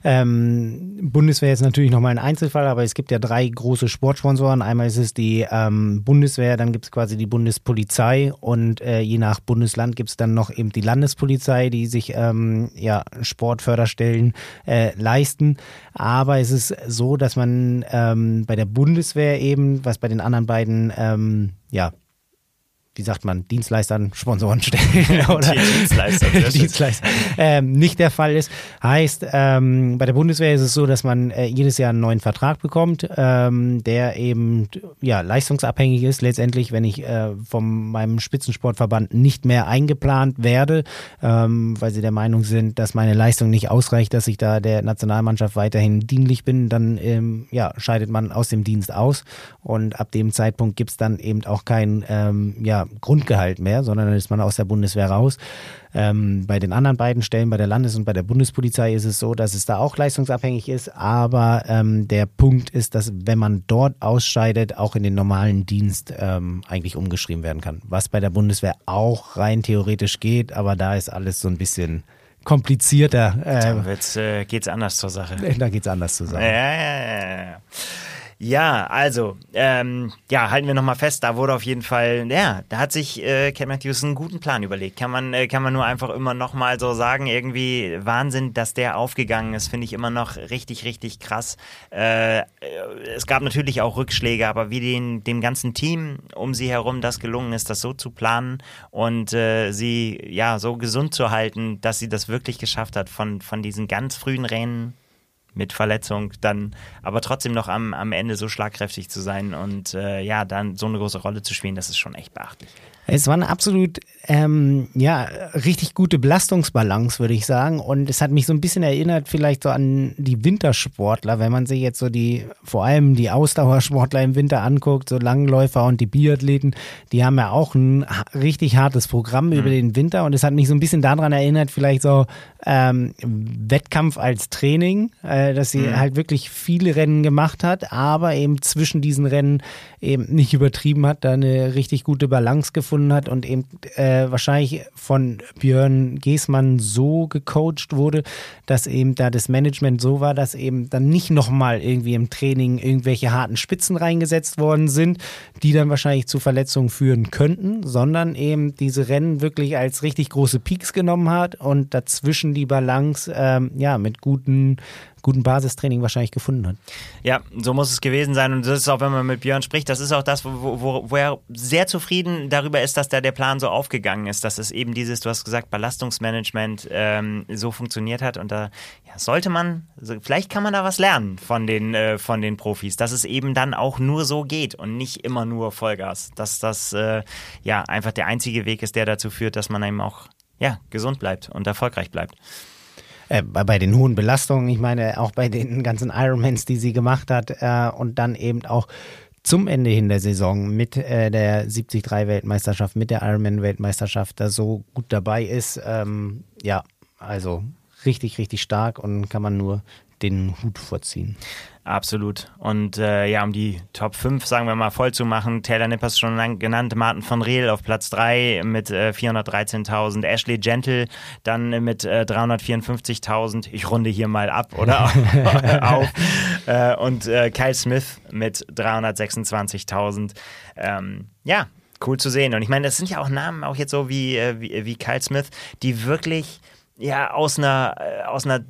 ähm, Bundeswehr ist natürlich nochmal ein Einzelfall, aber es gibt ja drei große Sportsponsoren. Einmal ist es die ähm, Bundeswehr, dann gibt es quasi die Bundespolizei und äh, je nach Bundesland gibt es dann noch eben die Landespolizei, die sich ähm, ja Sportförderstellen äh, leisten. Aber es ist so, dass man ähm, bei der Bundeswehr eben, was bei den anderen beiden ähm, ja wie sagt man, Dienstleistern, Sponsoren stellen oder Dienstleister, Dienstleister ähm, nicht der Fall ist. Heißt, ähm, bei der Bundeswehr ist es so, dass man äh, jedes Jahr einen neuen Vertrag bekommt, ähm, der eben ja leistungsabhängig ist. Letztendlich, wenn ich äh, von meinem Spitzensportverband nicht mehr eingeplant werde, ähm, weil sie der Meinung sind, dass meine Leistung nicht ausreicht, dass ich da der Nationalmannschaft weiterhin dienlich bin, dann ähm, ja scheidet man aus dem Dienst aus und ab dem Zeitpunkt gibt es dann eben auch kein ähm, ja Grundgehalt mehr, sondern dann ist man aus der Bundeswehr raus. Ähm, bei den anderen beiden Stellen, bei der Landes- und bei der Bundespolizei ist es so, dass es da auch leistungsabhängig ist, aber ähm, der Punkt ist, dass wenn man dort ausscheidet, auch in den normalen Dienst ähm, eigentlich umgeschrieben werden kann. Was bei der Bundeswehr auch rein theoretisch geht, aber da ist alles so ein bisschen komplizierter. Äh, da äh, geht's anders zur Sache. Da geht's anders zur Sache. Ja, ja, ja, ja. Ja, also, ähm, ja, halten wir nochmal fest, da wurde auf jeden Fall, ja, da hat sich äh, Ken Matthews einen guten Plan überlegt. Kann man, äh, kann man nur einfach immer nochmal so sagen, irgendwie Wahnsinn, dass der aufgegangen ist, finde ich immer noch richtig, richtig krass. Äh, es gab natürlich auch Rückschläge, aber wie den, dem ganzen Team um sie herum das gelungen ist, das so zu planen und äh, sie, ja, so gesund zu halten, dass sie das wirklich geschafft hat, von, von diesen ganz frühen Rennen mit Verletzung, dann aber trotzdem noch am, am Ende so schlagkräftig zu sein und äh, ja, dann so eine große Rolle zu spielen, das ist schon echt beachtlich. Es war eine absolut, ähm, ja, richtig gute Belastungsbalance, würde ich sagen. Und es hat mich so ein bisschen erinnert vielleicht so an die Wintersportler, wenn man sich jetzt so die, vor allem die Ausdauersportler im Winter anguckt, so Langläufer und die Biathleten, die haben ja auch ein richtig hartes Programm mhm. über den Winter. Und es hat mich so ein bisschen daran erinnert, vielleicht so ähm, Wettkampf als Training, äh, dass sie mhm. halt wirklich viele Rennen gemacht hat, aber eben zwischen diesen Rennen eben nicht übertrieben hat, da eine richtig gute Balance gefunden hat und eben äh, wahrscheinlich von Björn Geßmann so gecoacht wurde, dass eben da das Management so war, dass eben dann nicht nochmal irgendwie im Training irgendwelche harten Spitzen reingesetzt worden sind, die dann wahrscheinlich zu Verletzungen führen könnten, sondern eben diese Rennen wirklich als richtig große Peaks genommen hat und dazwischen die Balance ähm, ja mit guten guten Basistraining wahrscheinlich gefunden hat. Ja, so muss es gewesen sein und das ist auch, wenn man mit Björn spricht, das ist auch das, wo, wo, wo er sehr zufrieden darüber ist, dass da der Plan so aufgegangen ist, dass es eben dieses, du hast gesagt, Belastungsmanagement ähm, so funktioniert hat und da ja, sollte man, also vielleicht kann man da was lernen von den, äh, von den Profis, dass es eben dann auch nur so geht und nicht immer nur Vollgas, dass das äh, ja einfach der einzige Weg ist, der dazu führt, dass man eben auch ja, gesund bleibt und erfolgreich bleibt. Bei den hohen Belastungen, ich meine auch bei den ganzen Ironmans, die sie gemacht hat äh, und dann eben auch zum Ende hin der Saison mit äh, der siebzig drei Weltmeisterschaft, mit der Ironman-Weltmeisterschaft da so gut dabei ist. Ähm, ja, also richtig, richtig stark und kann man nur den Hut vorziehen. Absolut. Und äh, ja, um die Top fünf, sagen wir mal, voll zu machen, Taylor Nippers schon genannt, Martin von Riel auf Platz drei mit äh, vierhundertdreizehntausend, Ashley Gentle dann äh, mit äh, dreihundertvierundfünfzigtausend, ich runde hier mal ab, oder? auf. Äh, und äh, Kyle Smith mit dreihundertsechsundzwanzigtausend. Ähm, ja, cool zu sehen. Und ich meine, das sind ja auch Namen, auch jetzt so wie, äh, wie, wie Kyle Smith, die wirklich ja aus einer, äh, aus einer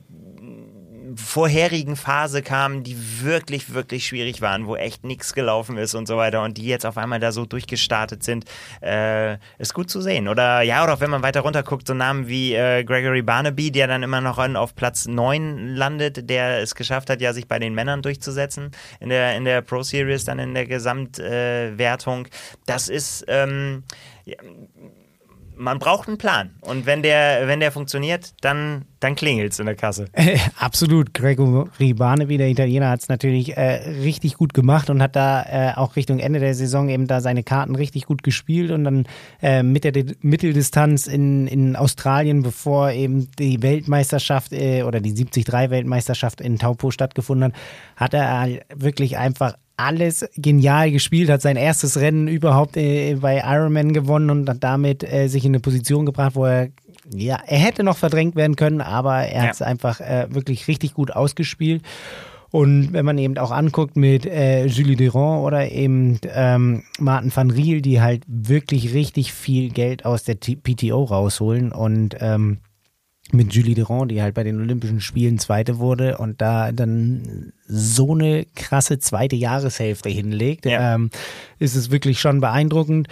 vorherigen Phase kamen, die wirklich, wirklich schwierig waren, wo echt nichts gelaufen ist und so weiter und die jetzt auf einmal da so durchgestartet sind, äh, ist gut zu sehen. Oder ja, oder auch wenn man weiter runter guckt, so Namen wie äh, Gregory Barnaby, der dann immer noch auf Platz neun landet, der es geschafft hat, ja sich bei den Männern durchzusetzen in der, in der Pro Series, dann in der Gesamtwertung. Äh, das ist ähm, ja, man braucht einen Plan. Und wenn der, wenn der funktioniert, dann, dann klingelt es in der Kasse. Äh, absolut. Gregory Barnaby, der Italiener, hat es natürlich äh, richtig gut gemacht und hat da äh, auch Richtung Ende der Saison eben da seine Karten richtig gut gespielt und dann äh, mit der D- Mitteldistanz in, in Australien, bevor eben die Weltmeisterschaft äh, oder die siebzig drei Weltmeisterschaft in Taupo stattgefunden hat, hat er wirklich einfach alles genial gespielt, hat sein erstes Rennen überhaupt äh, bei Ironman gewonnen und hat damit äh, sich in eine Position gebracht, wo er, ja, er hätte noch verdrängt werden können, aber er ja. hat es einfach äh, wirklich richtig gut ausgespielt. Und wenn man eben auch anguckt mit äh, Julie Durand oder eben ähm, Martin van Riel, die halt wirklich richtig viel Geld aus der T- P T O rausholen und ähm, mit Julie Durand, die halt bei den Olympischen Spielen Zweite wurde und da dann so eine krasse zweite Jahreshälfte hinlegt, ja. ähm, ist es wirklich schon beeindruckend.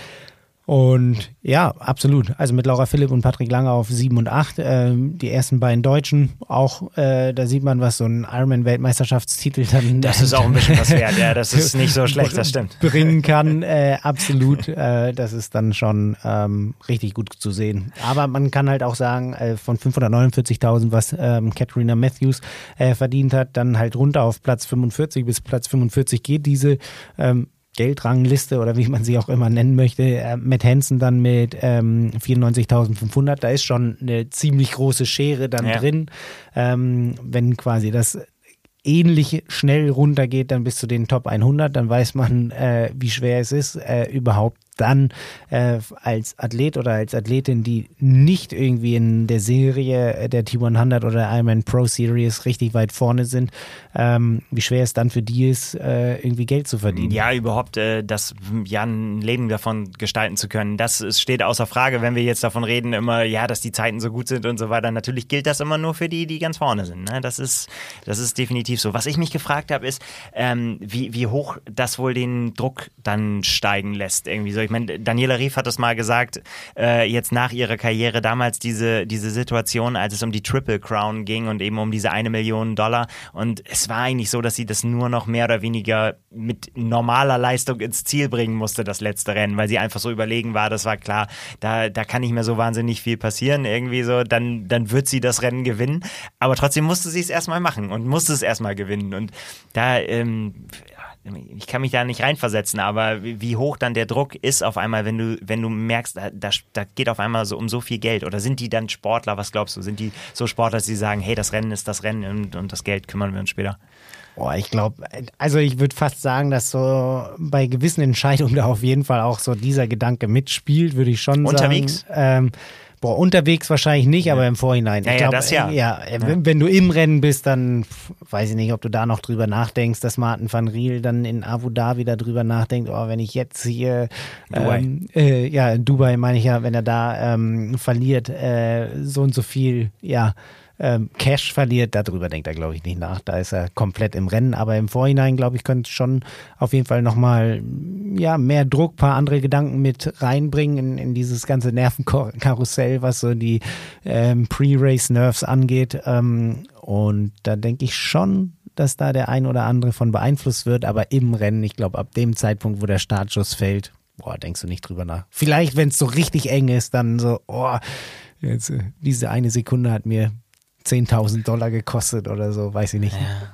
Und ja, absolut. Also mit Laura Philipp und Patrick Lange auf sieben und acht. Ähm, die ersten beiden Deutschen. Auch äh, da sieht man, was so ein Ironman-Weltmeisterschaftstitel dann. Das ist auch ein bisschen was wert, ja. Das ist nicht so schlecht, das stimmt. Bringen kann. Äh, absolut. Äh, das ist dann schon ähm, richtig gut zu sehen. Aber man kann halt auch sagen, äh, von fünfhundertneunundvierzigtausend, was ähm, Katrina Matthews äh, verdient hat, dann halt runter auf Platz fünfundvierzig. Bis Platz fünfundvierzig geht diese ähm, Geldrangliste oder wie man sie auch immer nennen möchte, äh, Matt Hansen dann mit ähm, vierundneunzigtausendfünfhundert, da ist schon eine ziemlich große Schere dann ja. drin, ähm, wenn quasi das ähnlich schnell runtergeht dann bis zu den Top hundert, dann weiß man, äh, wie schwer es ist, äh, überhaupt dann äh, als Athlet oder als Athletin, die nicht irgendwie in der Serie der T hundert oder Ironman Pro Series richtig weit vorne sind, ähm, wie schwer es dann für die ist, äh, irgendwie Geld zu verdienen. Ja, überhaupt äh, das ja ein Leben davon gestalten zu können. Das ist, steht außer Frage, wenn wir jetzt davon reden, immer, ja, dass die Zeiten so gut sind und so weiter. Natürlich gilt das immer nur für die, die ganz vorne sind. Ne? Das ist, das ist definitiv so. Was ich mich gefragt habe, ist, ähm, wie, wie hoch das wohl den Druck dann steigen lässt. Irgendwie so. Ich meine, Daniela Ryf hat das mal gesagt, äh, jetzt nach ihrer Karriere damals diese, diese Situation, als es um die Triple Crown ging und eben um diese eine Million Dollar. Und es war eigentlich so, dass sie das nur noch mehr oder weniger mit normaler Leistung ins Ziel bringen musste, das letzte Rennen, weil sie einfach so überlegen war, das war klar, da, da kann nicht mehr so wahnsinnig viel passieren, irgendwie so, dann, dann wird sie das Rennen gewinnen. Aber trotzdem musste sie es erstmal machen und musste es erstmal gewinnen. Und da, ähm, ich kann mich da nicht reinversetzen, aber wie hoch dann der Druck ist auf einmal, wenn du, wenn du merkst, da, da geht auf einmal so um so viel Geld. Oder sind die dann Sportler, was glaubst du? Sind die so Sportler, dass sie sagen, hey, das Rennen ist das Rennen und, und das Geld kümmern wir uns später? Boah, ich glaube, also ich würde fast sagen, dass so bei gewissen Entscheidungen da auf jeden Fall auch so dieser Gedanke mitspielt, würde ich schon Unterwegs? sagen. Ähm, Boah, unterwegs wahrscheinlich nicht, ja. aber im Vorhinein. Ja, ich glaub, ja, das ja. ja, ja. Wenn, wenn du im Rennen bist, dann weiß ich nicht, ob du da noch drüber nachdenkst, dass Martin van Riel dann in Abu Dhabi darüber nachdenkt, oh, wenn ich jetzt hier Dubai. Ähm, äh, ja, in Dubai meine ich ja, wenn er da ähm, verliert, äh, so und so viel, ja, ähm, Cash verliert, darüber denkt er, glaube ich, nicht nach. Da ist er komplett im Rennen. Aber im Vorhinein, glaube ich, könnte es schon auf jeden Fall nochmal ja, mehr Druck, paar andere Gedanken mit reinbringen in, in dieses ganze Nervenkarussell, was so die ähm, Pre-Race-Nerves angeht. Ähm, und da denke ich schon, dass da der ein oder andere von beeinflusst wird. Aber im Rennen, ich glaube, ab dem Zeitpunkt, wo der Startschuss fällt, boah, denkst du nicht drüber nach. Vielleicht, wenn es so richtig eng ist, dann so, oh, jetzt, äh, diese eine Sekunde hat mir zehntausend Dollar gekostet oder so, weiß ich nicht. Ja.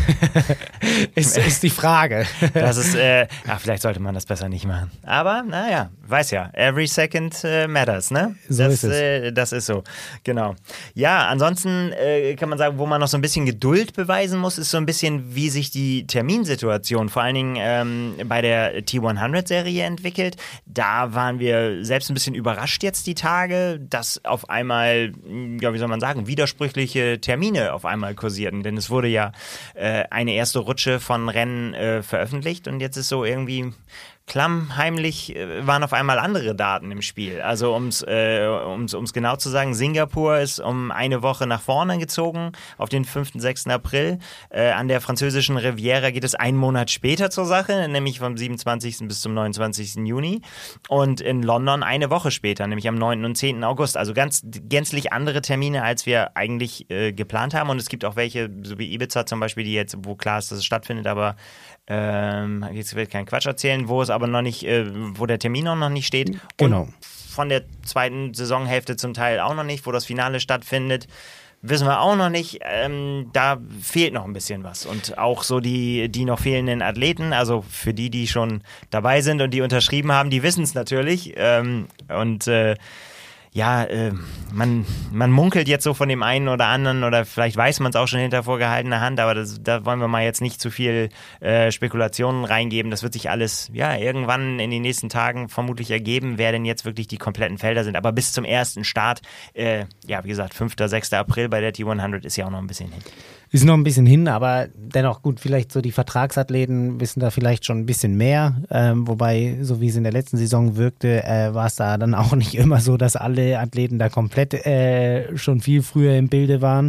ist, ist die Frage. Das ist, äh, ach, vielleicht sollte man das besser nicht machen. Aber, naja, weiß ja, every second äh, matters, ne? So das, ist es. Äh, das ist so, genau. Ja, ansonsten äh, kann man sagen, wo man noch so ein bisschen Geduld beweisen muss, ist so ein bisschen, wie sich die Terminsituation vor allen Dingen ähm, bei der T hundert-Serie entwickelt. Da waren wir selbst ein bisschen überrascht jetzt die Tage, dass auf einmal, ja, wie soll man sagen, widersprüchliche Termine auf einmal kursierten. Denn es wurde ja äh, eine erste Rutsche von Rennen äh, veröffentlicht und jetzt ist so irgendwie klammheimlich äh, waren auf einmal andere Daten im Spiel. Also ums, äh, ums, ums genau zu sagen, Singapur ist um eine Woche nach vorne gezogen, auf den fünften, sechsten April. Äh, an der französischen Riviera geht es einen Monat später zur Sache, nämlich vom siebenundzwanzigsten bis zum neunundzwanzigsten Juni. Und in London eine Woche später, nämlich am neunten und zehnten August. Also ganz gänzlich andere Termine, als wir eigentlich äh, geplant haben. Und es gibt auch welche, so wie Ibiza zum Beispiel, die jetzt, wo klar ist, dass es stattfindet, aber Ähm, jetzt will ich keinen Quatsch erzählen, wo es aber noch nicht, äh, wo der Termin auch noch nicht steht. Und genau. Von der zweiten Saisonhälfte zum Teil auch noch nicht, wo das Finale stattfindet. Wissen wir auch noch nicht. Ähm, da fehlt noch ein bisschen was. Und auch so die, die noch fehlenden Athleten, also für die, die schon dabei sind und die unterschrieben haben, die wissen es natürlich. Ähm, und äh, ja, äh, man, man munkelt jetzt so von dem einen oder anderen oder vielleicht weiß man es auch schon hinter vorgehaltener Hand, aber das, da wollen wir mal jetzt nicht zu viel äh, Spekulationen reingeben. Das wird sich alles ja irgendwann in den nächsten Tagen vermutlich ergeben, wer denn jetzt wirklich die kompletten Felder sind. Aber bis zum ersten Start, äh, ja wie gesagt, fünfter, sechster April bei der T hundert ist ja auch noch ein bisschen hin. Ist noch ein bisschen hin, aber dennoch gut, vielleicht so die Vertragsathleten wissen da vielleicht schon ein bisschen mehr, ähm, wobei, so wie es in der letzten Saison wirkte, äh, war es da dann auch nicht immer so, dass alle Athleten da komplett äh, schon viel früher im Bilde waren.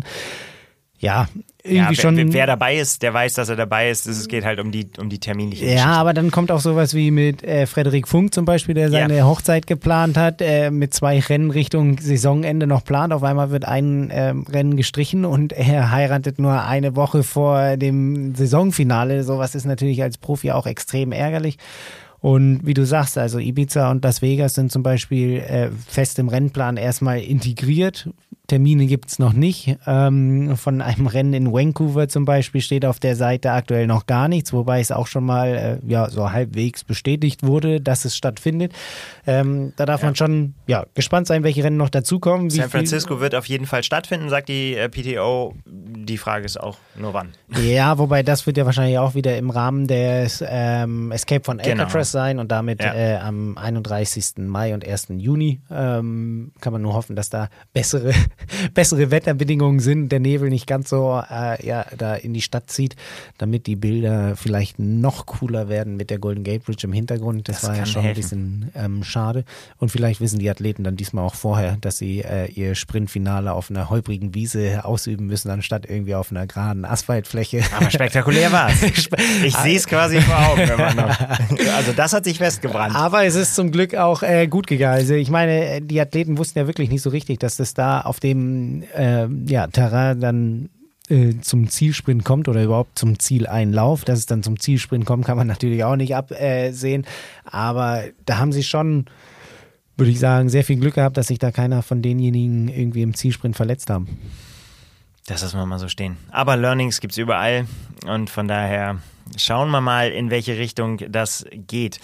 Ja, irgendwie ja, wer, schon. Wer dabei ist, der weiß, dass er dabei ist. Es geht halt um die, um die terminliche Ja, Geschichte. aber dann kommt auch sowas wie mit äh, Frederik Funk zum Beispiel, der seine ja. Hochzeit geplant hat, äh, mit zwei Rennen Richtung Saisonende noch plant. Auf einmal wird ein äh, Rennen gestrichen und er heiratet nur eine Woche vor dem Saisonfinale. Sowas ist natürlich als Profi auch extrem ärgerlich. Und wie du sagst, also Ibiza und Las Vegas sind zum Beispiel äh, fest im Rennplan erstmal integriert. Termine gibt's noch nicht. Ähm, von einem Rennen in Vancouver zum Beispiel steht auf der Seite aktuell noch gar nichts, wobei es auch schon mal äh, ja so halbwegs bestätigt wurde, dass es stattfindet. Ähm, da darf ja. man schon ja gespannt sein, welche Rennen noch dazukommen. San Francisco wird auf jeden Fall stattfinden, sagt die äh, P T O. Die Frage ist auch nur wann. Ja, wobei das wird ja wahrscheinlich auch wieder im Rahmen des ähm, Escape von Alcatraz genau. sein und damit ja. äh, am einunddreißigsten Mai und ersten Juni. Ähm, kann man nur hoffen, dass da bessere bessere Wetterbedingungen sind, der Nebel nicht ganz so äh, ja, da in die Stadt zieht, damit die Bilder vielleicht noch cooler werden mit der Golden Gate Bridge im Hintergrund. Das, das war ja schon helfen. ein bisschen ähm, schade. Und vielleicht wissen die Athleten dann diesmal auch vorher, dass sie äh, ihr Sprintfinale auf einer holprigen Wiese ausüben müssen, anstatt irgendwie auf einer geraden Asphaltfläche. Aber spektakulär war es. Ich sehe es quasi vor Augen. Wenn man noch. Also das hat sich festgebrannt. Aber es ist zum Glück auch äh, gut gegangen. Also ich meine, die Athleten wussten ja wirklich nicht so richtig, dass das da auf dem äh, ja, Terrain dann äh, zum Zielsprint kommt oder überhaupt zum Zieleinlauf. Dass es dann zum Zielsprint kommt, kann man natürlich auch nicht absehen. Aber da haben sie schon, würde ich sagen, sehr viel Glück gehabt, dass sich da keiner von denjenigen irgendwie im Zielsprint verletzt haben. Das lassen wir mal so stehen. Aber Learnings gibt es überall und von daher schauen wir mal, in welche Richtung das geht.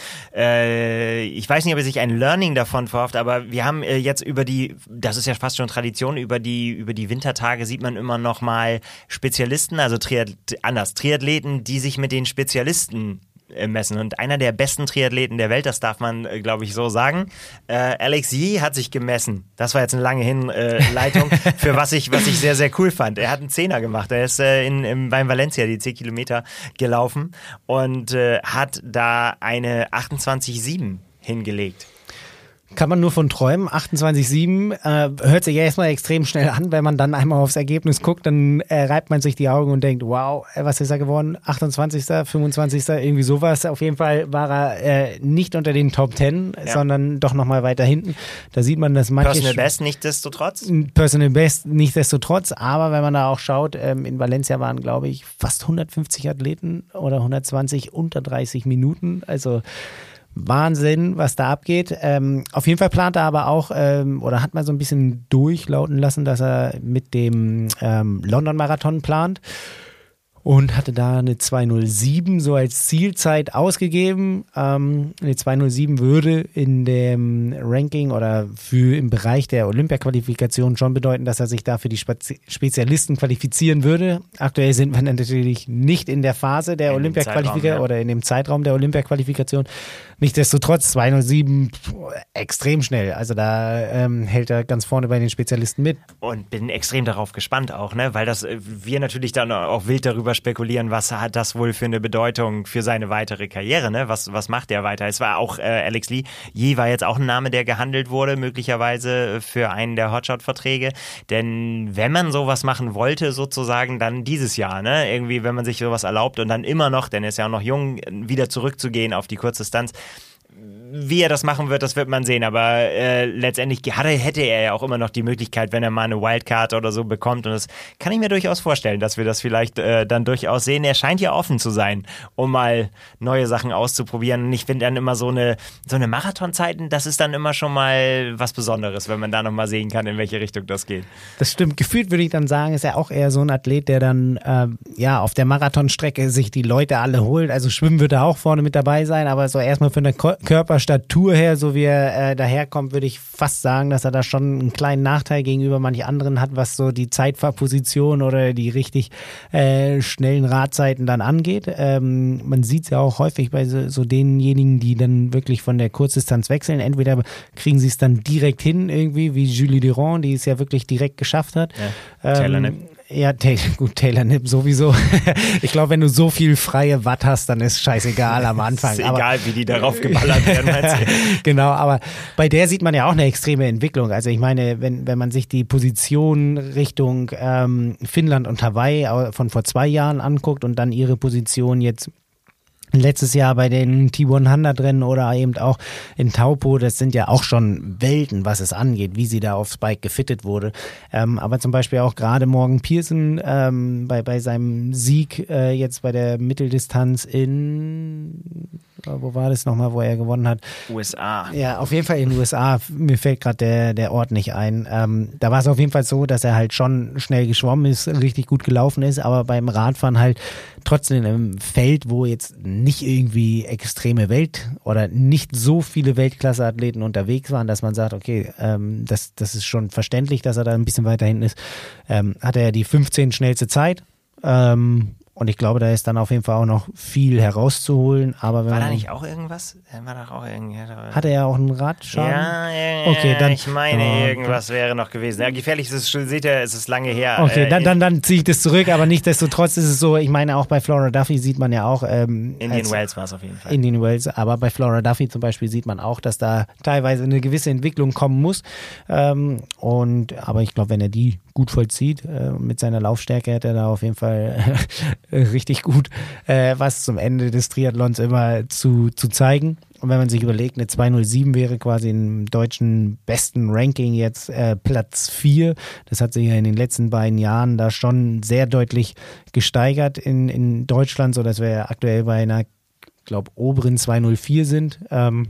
Äh, ich weiß nicht, ob er sich ein Learning davon verhofft, aber wir haben äh, jetzt über die, das ist ja fast schon Tradition, über die, über die Wintertage sieht man immer noch mal Spezialisten, also Triath- anders, Triathleten, die sich mit den Spezialisten messen. Und einer der besten Triathleten der Welt, das darf man, äh, glaube ich, so sagen. Äh, Alex Yee hat sich gemessen. Das war jetzt eine lange Hinleitung, äh, für was ich, was ich sehr, sehr cool fand. Er hat einen Zehner gemacht. Er ist äh, in, in, beim Valencia die zehn Kilometer gelaufen und äh, hat da eine achtundzwanzig Komma sieben hingelegt. Kann man nur von träumen. achtundzwanzig Komma sieben äh, hört sich ja erstmal extrem schnell an. Wenn man dann einmal aufs Ergebnis guckt, dann äh, reibt man sich die Augen und denkt, wow, was ist er geworden? achtundzwanzigster, fünfundzwanzigster, irgendwie sowas. Auf jeden Fall war er äh, nicht unter den Top Ten, ja. sondern doch nochmal weiter hinten. Da sieht man, dass manche... Personal Best nichtsdestotrotz? Personal Best nichtsdestotrotz. Aber wenn man da auch schaut, ähm, in Valencia waren, glaube ich, fast hundertfünfzig Athleten oder hundertzwanzig unter dreißig Minuten. Also... Wahnsinn, was da abgeht. Ähm, auf jeden Fall plant er aber auch, ähm, oder hat mal so ein bisschen durchlauten lassen, dass er mit dem ähm, London-Marathon plant und hatte da eine zwei null sieben so als Zielzeit ausgegeben. Ähm, eine zwei null sieben würde in dem Ranking oder für im Bereich der Olympia-Qualifikation schon bedeuten, dass er sich da für die Spezi- Spezialisten qualifizieren würde. Aktuell sind wir natürlich nicht in der Phase der Olympia-Qualifikation ja. oder in dem Zeitraum der Olympia-Qualifikation. Nichtsdestotrotz zwei null sieben extrem schnell. Also da ähm, hält er ganz vorne bei den Spezialisten mit. Und bin extrem darauf gespannt auch, ne, weil das wir natürlich dann auch wild darüber spekulieren, was hat das wohl für eine Bedeutung für seine weitere Karriere, ne? Was, was macht er weiter? Es war auch äh, Alex Yee. Yee war jetzt auch ein Name, der gehandelt wurde, möglicherweise für einen der Hotshot-Verträge. Denn wenn man sowas machen wollte, sozusagen, dann dieses Jahr, ne? Irgendwie, wenn man sich sowas erlaubt und dann immer noch, denn er ist ja auch noch jung, wieder zurückzugehen auf die Kurzdistanz, wie er das machen wird, das wird man sehen. Aber äh, letztendlich hatte, hätte er ja auch immer noch die Möglichkeit, wenn er mal eine Wildcard oder so bekommt. Und das kann ich mir durchaus vorstellen, dass wir das vielleicht äh, dann durchaus sehen. Er scheint ja offen zu sein, um mal neue Sachen auszuprobieren. Und ich finde dann immer so eine, so eine Marathonzeiten, das ist dann immer schon mal was Besonderes, wenn man da nochmal sehen kann, in welche Richtung das geht. Das stimmt. Gefühlt würde ich dann sagen, ist er auch eher so ein Athlet, der dann äh, ja auf der Marathonstrecke sich die Leute alle holt. Also Schwimmen wird er auch vorne mit dabei sein, aber so erstmal von der Ko- Körperstatur her, so wie er äh, daherkommt, würde ich fast sagen, dass er da schon einen kleinen Nachteil gegenüber manch anderen hat, was so die Zeitfahrposition oder die richtig äh, schnellen Radzeiten dann angeht. Ähm, man sieht es ja auch häufig bei so, so denjenigen, die dann wirklich von der Kurzdistanz wechseln. Entweder kriegen sie es dann direkt hin irgendwie, wie Julie Durand, die es ja wirklich direkt geschafft hat. Ja, Taylor ähm, Knipp. Ja, Taylor, gut, Taylor Knipp sowieso. Ich glaube, wenn du so viel freie Watt hast, dann ist scheißegal am Anfang. Ist aber, egal, wie die darauf geballert werden. Meinst du? Genau, aber bei der sieht man ja auch eine extreme Entwicklung. Also ich meine, wenn, wenn man sich die Position Richtung ähm, Finnland und Hawaii von vor zwei Jahren anguckt und dann ihre Position jetzt letztes Jahr bei den T hundert Rennen oder eben auch in Taupo, das sind ja auch schon Welten, was es angeht, wie sie da aufs Bike gefittet wurde. Ähm, aber zum Beispiel auch gerade Morgan Pearson ähm, bei, bei seinem Sieg äh, jetzt bei der Mitteldistanz in, wo war das nochmal, wo er gewonnen hat? U S A. Ja, auf jeden Fall in den U S A. Mir fällt gerade der, der Ort nicht ein. Ähm, da war es auf jeden Fall so, dass er halt schon schnell geschwommen ist, richtig gut gelaufen ist, aber beim Radfahren halt trotzdem im Feld, wo jetzt nicht irgendwie extreme Welt oder nicht so viele Weltklasse-Athleten unterwegs waren, dass man sagt, okay, ähm, das, das ist schon verständlich, dass er da ein bisschen weiter hinten ist, ähm, hat er ja die fünfzehn schnellste Zeit. Ähm, Und ich glaube, da ist dann auf jeden Fall auch noch viel herauszuholen. Aber wenn war man, da nicht auch irgendwas? War da auch irgendwie, hatte er auch einen Radschaden? Ja, ja, okay, dann, ich meine, oh, irgendwas wäre noch gewesen. Ja, gefährlich ist es, seht ihr, es ist lange her. Okay, äh, dann, dann, dann ziehe ich das zurück, aber nichtsdestotrotz ist es so, ich meine, auch bei Flora Duffy sieht man ja auch ähm, Indian Wells war es auf jeden Fall. Indian Wells, aber bei Flora Duffy zum Beispiel sieht man auch, dass da teilweise eine gewisse Entwicklung kommen muss. Ähm, und aber ich glaube, wenn er die gut vollzieht, äh, mit seiner Laufstärke hat er da auf jeden Fall äh, richtig gut äh, was zum Ende des Triathlons immer zu, zu zeigen. Und wenn man sich überlegt, eine zwei null sieben wäre quasi im deutschen besten Ranking jetzt äh, Platz vier. Das hat sich ja in den letzten beiden Jahren da schon sehr deutlich gesteigert in, in Deutschland, sodass wir ja aktuell bei einer, ich glaube, oberen zwei null vier sind. Ähm,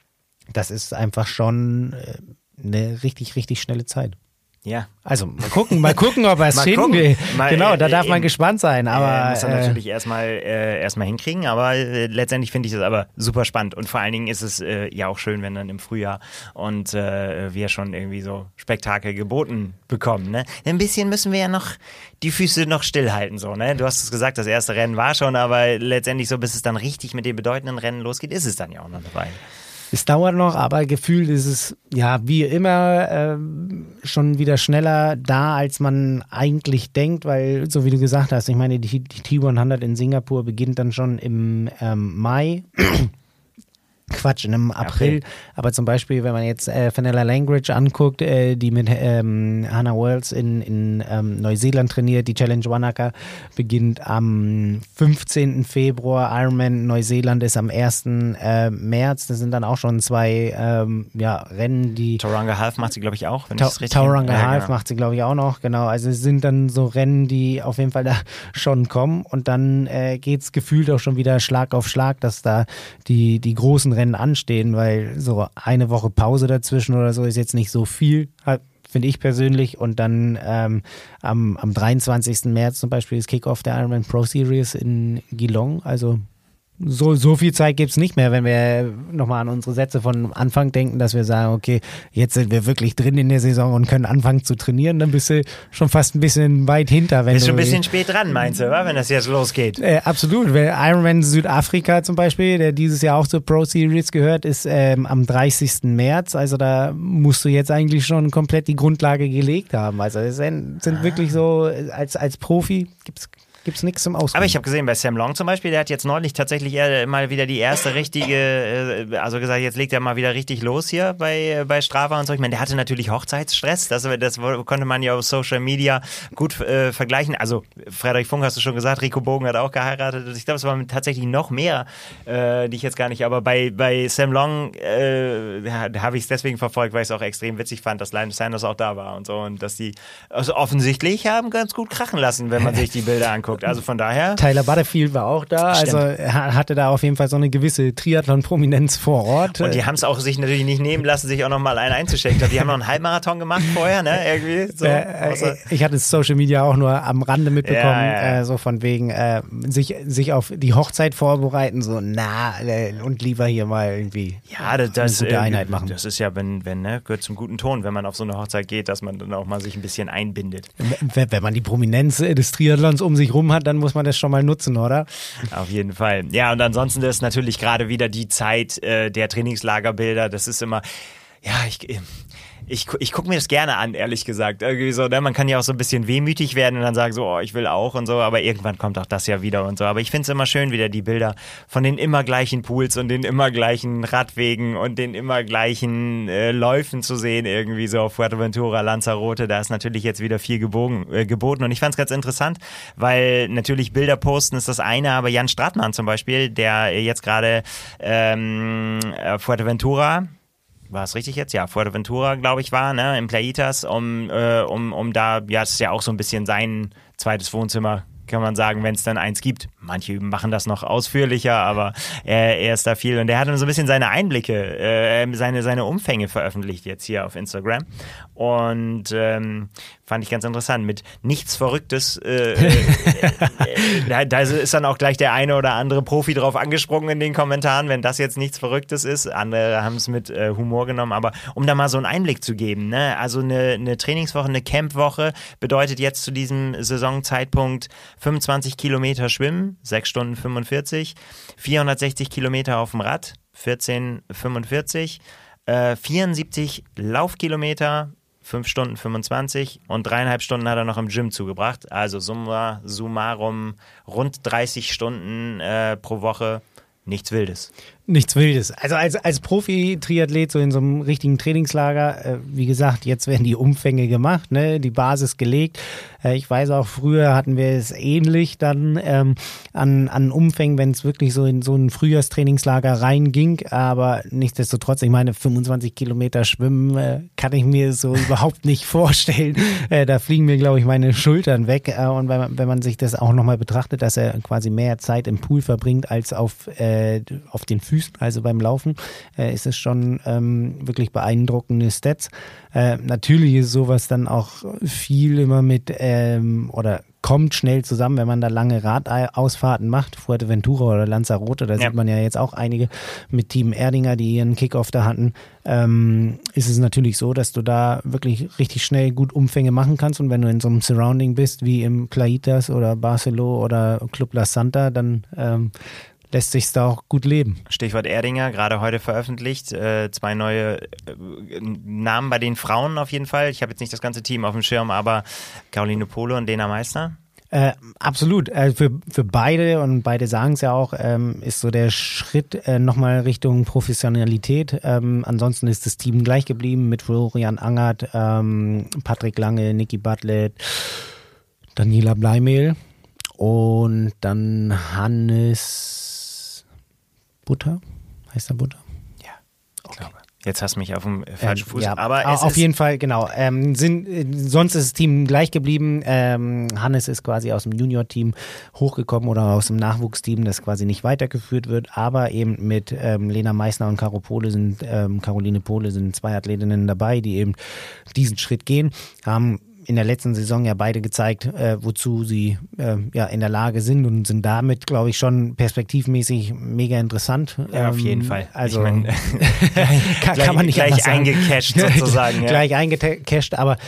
das ist einfach schon äh, eine richtig, richtig schnelle Zeit. Ja. Also mal gucken, mal gucken, ob er es hinkriegt. Genau, da darf man gespannt sein. Aber äh, muss er äh, natürlich erstmal äh, erstmal hinkriegen, aber äh, letztendlich finde ich das aber super spannend. Und vor allen Dingen ist es äh, ja auch schön, wenn dann im Frühjahr und äh, wir schon irgendwie so Spektakel geboten bekommen. Ne? Ein bisschen müssen wir ja noch die Füße noch stillhalten. So, ne? Du hast es gesagt, das erste Rennen war schon, aber letztendlich so, bis es dann richtig mit den bedeutenden Rennen losgeht, ist es dann ja auch noch dabei. Es dauert noch, aber gefühlt ist es ja wie immer äh, schon wieder schneller da, als man eigentlich denkt, weil, so wie du gesagt hast, ich meine, die, die T hundert in Singapur beginnt dann schon im ähm, Mai. Quatsch, in einem April. Okay. Aber zum Beispiel, wenn man jetzt äh, Fenella Langridge anguckt, äh, die mit ähm, Hannah Wells in, in ähm, Neuseeland trainiert, die Challenge Wanaka beginnt am fünfzehnten Februar, Ironman Neuseeland ist am ersten Äh, März. Das sind dann auch schon zwei ähm, ja, Rennen, die... Tauranga Half macht sie, glaube ich, auch. Wenn Ta- ich richtig Tauranga ja, Half genau. macht sie, glaube ich, auch noch. Genau, also es sind dann so Rennen, die auf jeden Fall da schon kommen. Und dann äh, geht es gefühlt auch schon wieder Schlag auf Schlag, dass da die, die großen Rennen anstehen, weil so eine Woche Pause dazwischen oder so ist jetzt nicht so viel, finde ich persönlich. Und dann ähm, am, am dreiundzwanzigsten März zum Beispiel ist Kickoff der Ironman Pro Series in Geelong. Also so, so viel Zeit gibt es nicht mehr, wenn wir nochmal an unsere Sätze von Anfang denken, dass wir sagen, okay, jetzt sind wir wirklich drin in der Saison und können anfangen zu trainieren, dann bist du schon fast ein bisschen weit hinter. Wenn Bist du schon ein bisschen spät dran, meinst du, wa? Wenn das jetzt losgeht? Äh, absolut, weil Ironman Südafrika zum Beispiel, der dieses Jahr auch zur Pro Series gehört, ist ähm, am dreißigsten März, also da musst du jetzt eigentlich schon komplett die Grundlage gelegt haben. Also es sind, sind ah. wirklich so, als, als Profi gibt es gibt's nichts zum Ausruhen. Aber ich habe gesehen, bei Sam Long zum Beispiel, der hat jetzt neulich tatsächlich eher mal wieder die erste richtige, äh, also gesagt, jetzt legt er mal wieder richtig los hier bei, bei Strava und so. Ich meine, der hatte natürlich Hochzeitsstress, das, das konnte man ja auf Social Media gut äh, vergleichen. Also Frederik Funk hast du schon gesagt, Rico Bogen hat auch geheiratet. Ich glaube, es waren tatsächlich noch mehr, äh, die ich jetzt gar nicht, aber bei, bei Sam Long äh, habe ich es deswegen verfolgt, weil ich es auch extrem witzig fand, dass Lionel Sanders auch da war und so und dass die also offensichtlich haben ganz gut krachen lassen, wenn man sich die Bilder anguckt. Also von daher. Tyler Butterfield war auch da, Stimmt. also er hatte da auf jeden Fall so eine gewisse Triathlon-Prominenz vor Ort. Und die haben es auch sich natürlich nicht nehmen lassen, sich auch noch mal einen einzuschenken. Ich glaube, die haben noch einen Halbmarathon gemacht vorher, ne? Irgendwie. So. Äh, ich hatte Social Media auch nur am Rande mitbekommen, Ja, ja, ja. Äh, so von wegen äh, sich, sich auf die Hochzeit vorbereiten, so na äh, und lieber hier mal irgendwie ja, das, das, eine gute äh, Einheit machen. Das ist ja, wenn, wenn, ne, gehört zum guten Ton, wenn man auf so eine Hochzeit geht, dass man dann auch mal sich ein bisschen einbindet. Wenn, wenn man die Prominenz des Triathlons um sich rum hat, dann muss man das schon mal nutzen, oder? Auf jeden Fall. Ja, und ansonsten ist natürlich gerade wieder die Zeit äh, der Trainingslagerbilder. Das ist immer, ja, ich... Ich, ich gucke mir das gerne an, ehrlich gesagt. Irgendwie so, ne? Man kann ja auch so ein bisschen wehmütig werden und dann sagen so, oh, ich will auch und so, aber irgendwann kommt auch das ja wieder und so. Aber ich finde es immer schön, wieder die Bilder von den immer gleichen Pools und den immer gleichen Radwegen und den immer gleichen äh, Läufen zu sehen, irgendwie so auf Fuerteventura, Lanzarote. Da ist natürlich jetzt wieder viel gebogen, äh, geboten und ich fand es ganz interessant, weil natürlich Bilder posten ist das eine, aber Jan Stratmann zum Beispiel, der jetzt gerade ähm, Fuerteventura, war es richtig jetzt? Ja, Fuerteventura, glaube ich, war, ne, in Playitas, um, äh, um, um da, ja, es ist ja auch so ein bisschen sein zweites Wohnzimmer, kann man sagen, wenn es dann eins gibt. Manche machen das noch ausführlicher, aber er, er ist da viel und er hat dann so ein bisschen seine Einblicke, äh, seine, seine Umfänge veröffentlicht jetzt hier auf Instagram und ähm, fand ich ganz interessant. Mit nichts Verrücktes, äh, äh, da, da ist dann auch gleich der eine oder andere Profi drauf angesprungen in den Kommentaren, wenn das jetzt nichts Verrücktes ist. Andere haben es mit äh, Humor genommen, aber um da mal so einen Einblick zu geben, ne? Also eine, eine Trainingswoche, eine Campwoche bedeutet jetzt zu diesem Saisonzeitpunkt fünfundzwanzig Kilometer schwimmen, sechs Stunden fünfundvierzig, vierhundertsechzig Kilometer auf dem Rad, vierzehn fünfundvierzig, äh, vierundsiebzig Laufkilometer, fünf Stunden fünfundzwanzig und dreieinhalb Stunden hat er noch im Gym zugebracht. Also summa summarum rund dreißig Stunden äh, pro Woche. Nichts Wildes. Nichts Wildes. Also als, als Profi-Triathlet, so in so einem richtigen Trainingslager, äh, wie gesagt, jetzt werden die Umfänge gemacht, ne, die Basis gelegt. Äh, ich weiß auch, früher hatten wir es ähnlich dann ähm, an, an Umfängen, wenn es wirklich so in so ein Frühjahrstrainingslager reinging, aber nichtsdestotrotz, ich meine, fünfundzwanzig Kilometer Schwimmen äh, kann ich mir so überhaupt nicht vorstellen. Äh, da fliegen mir, glaube ich, meine Schultern weg. Äh, und wenn man, wenn man sich das auch nochmal betrachtet, dass er quasi mehr Zeit im Pool verbringt als auf, äh, auf den Füßen, also beim Laufen, äh, ist es schon ähm, wirklich beeindruckende Stats. Äh, natürlich ist sowas dann auch viel immer mit ähm, oder kommt schnell zusammen, wenn man da lange Radausfahrten macht, Fuerteventura oder Lanzarote, da ja. sieht man ja jetzt auch einige mit Team Erdinger, die ihren Kickoff da hatten, ähm, ist es natürlich so, dass du da wirklich richtig schnell gut Umfänge machen kannst und wenn du in so einem Surrounding bist, wie im Playitas oder Barceló oder Club La Santa, dann ähm, lässt sich da auch gut leben. Stichwort Erdinger, gerade heute veröffentlicht. Äh, zwei neue äh, Namen bei den Frauen auf jeden Fall. Ich habe jetzt nicht das ganze Team auf dem Schirm, aber Caroline Pole und Lena Meissner. Äh, absolut. Äh, für, für beide, und beide sagen es ja auch, ähm, ist so der Schritt äh, nochmal Richtung Professionalität. Ähm, ansonsten ist das Team gleich geblieben mit Florian Angert, ähm, Patrick Lange, Niki Bartlett, Daniela Bleimehl und dann Hannes Butter? Heißt er Butter? Ja, ich okay. glaube. Jetzt hast du mich auf dem falschen ähm, Fuß. Ja, aber es auf ist jeden Fall, genau. Ähm, sind, äh, sonst ist das Team gleich geblieben. Ähm, Hannes ist quasi aus dem Junior-Team hochgekommen oder aus dem Nachwuchsteam, das quasi nicht weitergeführt wird, aber eben mit ähm, Lena Meissner und Caro Pole sind, ähm, Caroline Pole sind zwei Athletinnen dabei, die eben diesen Schritt gehen, haben in der letzten Saison ja beide gezeigt, äh, wozu sie äh, ja in der Lage sind und sind damit, glaube ich, schon perspektivmäßig mega interessant. Ja, ähm, auf jeden Fall. Also ich mein, kann, gleich, kann man nicht gleich eingecasht sozusagen. Ja. Gleich eingecasht, aber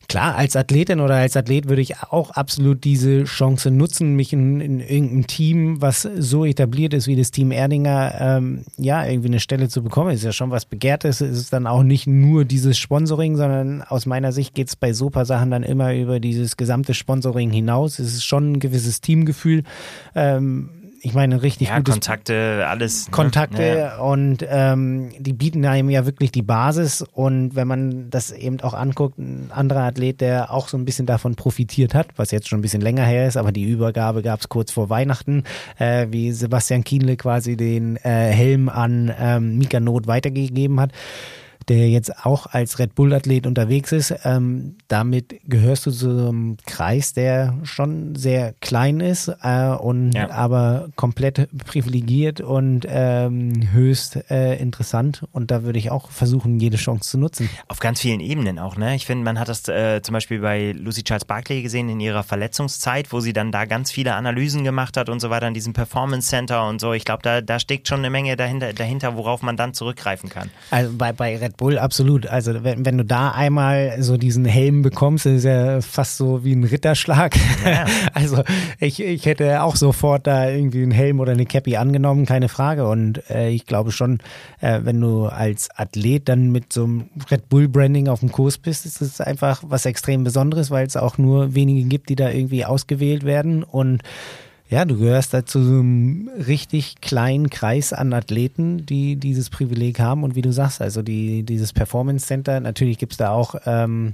Klar, als Athletin oder als Athlet würde ich auch absolut diese Chance nutzen, mich in, in irgendeinem Team, was so etabliert ist wie das Team Erdinger, ähm, ja, irgendwie eine Stelle zu bekommen. Ist ja schon was Begehrtes. Es ist dann auch nicht nur dieses Sponsoring, sondern aus meiner Sicht geht es bei so paar Sachen dann immer über dieses gesamte Sponsoring hinaus. Es ist schon ein gewisses Teamgefühl. Ähm, Ich meine, richtig ja, gutes Kontakte, alles. Kontakte ne? ja. und ähm, die bieten einem ja wirklich die Basis und wenn man das eben auch anguckt, ein anderer Athlet, der auch so ein bisschen davon profitiert hat, was jetzt schon ein bisschen länger her ist, aber die Übergabe gab es kurz vor Weihnachten, äh, wie Sebastian Kienle quasi den äh, Helm an ähm, Mika Not weitergegeben hat, der jetzt auch als Red Bull-Athlet unterwegs ist. Ähm, damit gehörst du zu einem Kreis, der schon sehr klein ist äh, und ja. aber komplett privilegiert und ähm, höchst äh, interessant. Und da würde ich auch versuchen, jede Chance zu nutzen. Auf ganz vielen Ebenen auch, ne? Ich finde, man hat das äh, zum Beispiel bei Lucy Charles-Barclay gesehen in ihrer Verletzungszeit, wo sie dann da ganz viele Analysen gemacht hat und so weiter in diesem Performance Center und so. Ich glaube, da, da steckt schon eine Menge dahinter, dahinter, worauf man dann zurückgreifen kann. Also bei, bei Red Bull absolut. Also wenn, wenn du da einmal so diesen Helm bekommst, ist ja fast so wie ein Ritterschlag. Ja. Also ich, ich hätte auch sofort da irgendwie einen Helm oder eine Cappy angenommen, keine Frage. Und äh, ich glaube schon, äh, wenn du als Athlet dann mit so einem Red Bull Branding auf dem Kurs bist, ist es einfach was extrem Besonderes, weil es auch nur wenige gibt, die da irgendwie ausgewählt werden. Und ja, du gehörst da zu so einem richtig kleinen Kreis an Athleten, die dieses Privileg haben und wie du sagst, also die dieses Performance Center, natürlich gibt's da auch ähm,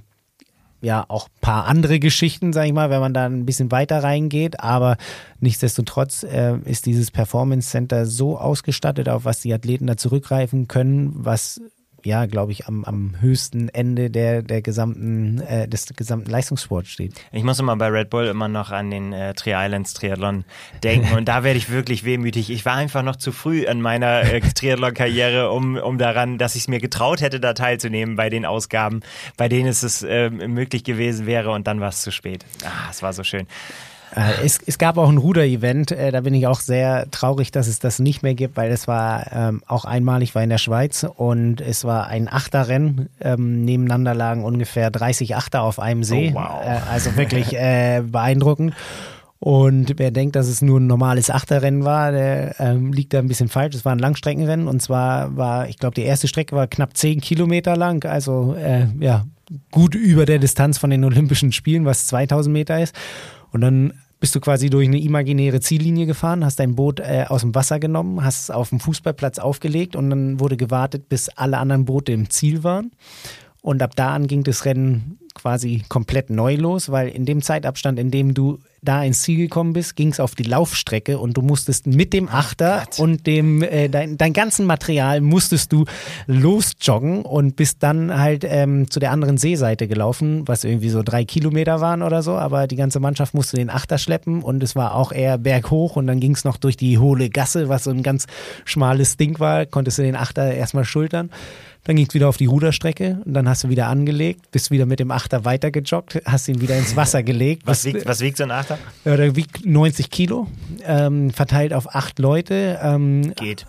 ja auch ein paar andere Geschichten, sag ich mal, wenn man da ein bisschen weiter reingeht, aber nichtsdestotrotz äh, ist dieses Performance Center so ausgestattet, auf was die Athleten da zurückgreifen können, was ja, glaube ich, am, am höchsten Ende der, der gesamten, äh, des gesamten Leistungssports steht. Ich muss immer bei Red Bull immer noch an den äh, Three Islands Triathlon denken und da werde ich wirklich wehmütig. Ich war einfach noch zu früh in meiner äh, Triathlon-Karriere, um, um daran, dass ich es mir getraut hätte, da teilzunehmen bei den Ausgaben, bei denen es, es äh, möglich gewesen wäre und dann war es zu spät. Ah, es war so schön. Es, es gab auch ein Ruder-Event, äh, da bin ich auch sehr traurig, dass es das nicht mehr gibt, weil es war ähm, auch einmalig, war in der Schweiz und es war ein Achterrennen, ähm, nebeneinander lagen ungefähr dreißig Achter auf einem See, oh, wow. äh, also wirklich äh, beeindruckend. Und wer denkt, dass es nur ein normales Achterrennen war, der ähm, liegt da ein bisschen falsch. Es war ein Langstreckenrennen und zwar war, ich glaube, die erste Strecke war knapp zehn Kilometer lang, also äh, ja gut über der Distanz von den Olympischen Spielen, was zweitausend Meter ist. Und dann bist du quasi durch eine imaginäre Ziellinie gefahren, hast dein Boot äh, aus dem Wasser genommen, hast es auf dem Fußballplatz aufgelegt und dann wurde gewartet, bis alle anderen Boote im Ziel waren. Und ab da an ging das Rennen quasi komplett neu los, weil in dem Zeitabstand, in dem du da ins Ziel gekommen bist, ging es auf die Laufstrecke und du musstest mit dem Achter oh und dem äh, dein, dein ganzen Material musstest du losjoggen und bist dann halt ähm, zu der anderen Seeseite gelaufen, was irgendwie so drei Kilometer waren oder so, aber die ganze Mannschaft musste den Achter schleppen und es war auch eher berghoch und dann ging es noch durch die hohle Gasse, was so ein ganz schmales Ding war, konntest du den Achter erstmal schultern. Dann ging es wieder auf die Ruderstrecke und dann hast du wieder angelegt, bist wieder mit dem Achter weitergejoggt, hast ihn wieder ins Wasser gelegt. Was wiegt, was wiegt so ein Achter? Ja, der wiegt neunzig Kilo, ähm, verteilt auf acht Leute. Ähm, Geht.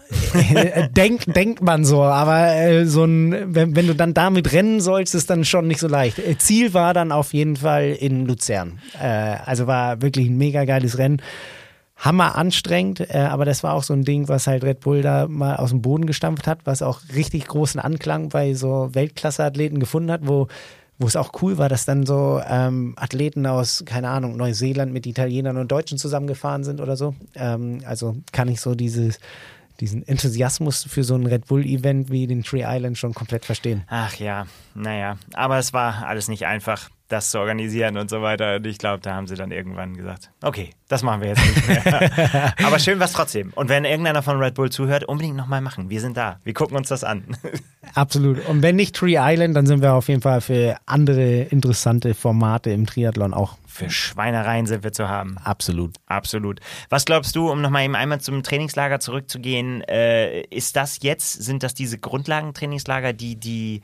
Denk, denkt man so, aber äh, so ein, wenn, wenn du dann damit rennen sollst, ist dann schon nicht so leicht. Ziel war dann auf jeden Fall in Luzern. Äh, also war wirklich ein mega geiles Rennen. Hammer anstrengend, äh, aber das war auch so ein Ding, was halt Red Bull da mal aus dem Boden gestampft hat, was auch richtig großen Anklang bei so Weltklasse-Athleten gefunden hat, wo wo es auch cool war, dass dann so ähm, Athleten aus, keine Ahnung, Neuseeland mit Italienern und Deutschen zusammengefahren sind oder so. Ähm, also kann ich so dieses diesen Enthusiasmus für so ein Red Bull-Event wie den Three Islands schon komplett verstehen. Ach ja, naja, aber es war alles nicht einfach, das zu organisieren und so weiter. Und ich glaube, da haben sie dann irgendwann gesagt, okay, das machen wir jetzt nicht mehr. Aber schön war's trotzdem. Und wenn irgendeiner von Red Bull zuhört, unbedingt nochmal machen. Wir sind da. Wir gucken uns das an. Absolut. Und wenn nicht Three Island, dann sind wir auf jeden Fall für andere interessante Formate im Triathlon auch. Für Schweinereien sind wir zu haben. Absolut. Absolut. Was glaubst du, um nochmal eben einmal zum Trainingslager zurückzugehen, äh, ist das jetzt, sind das diese Grundlagentrainingslager, die die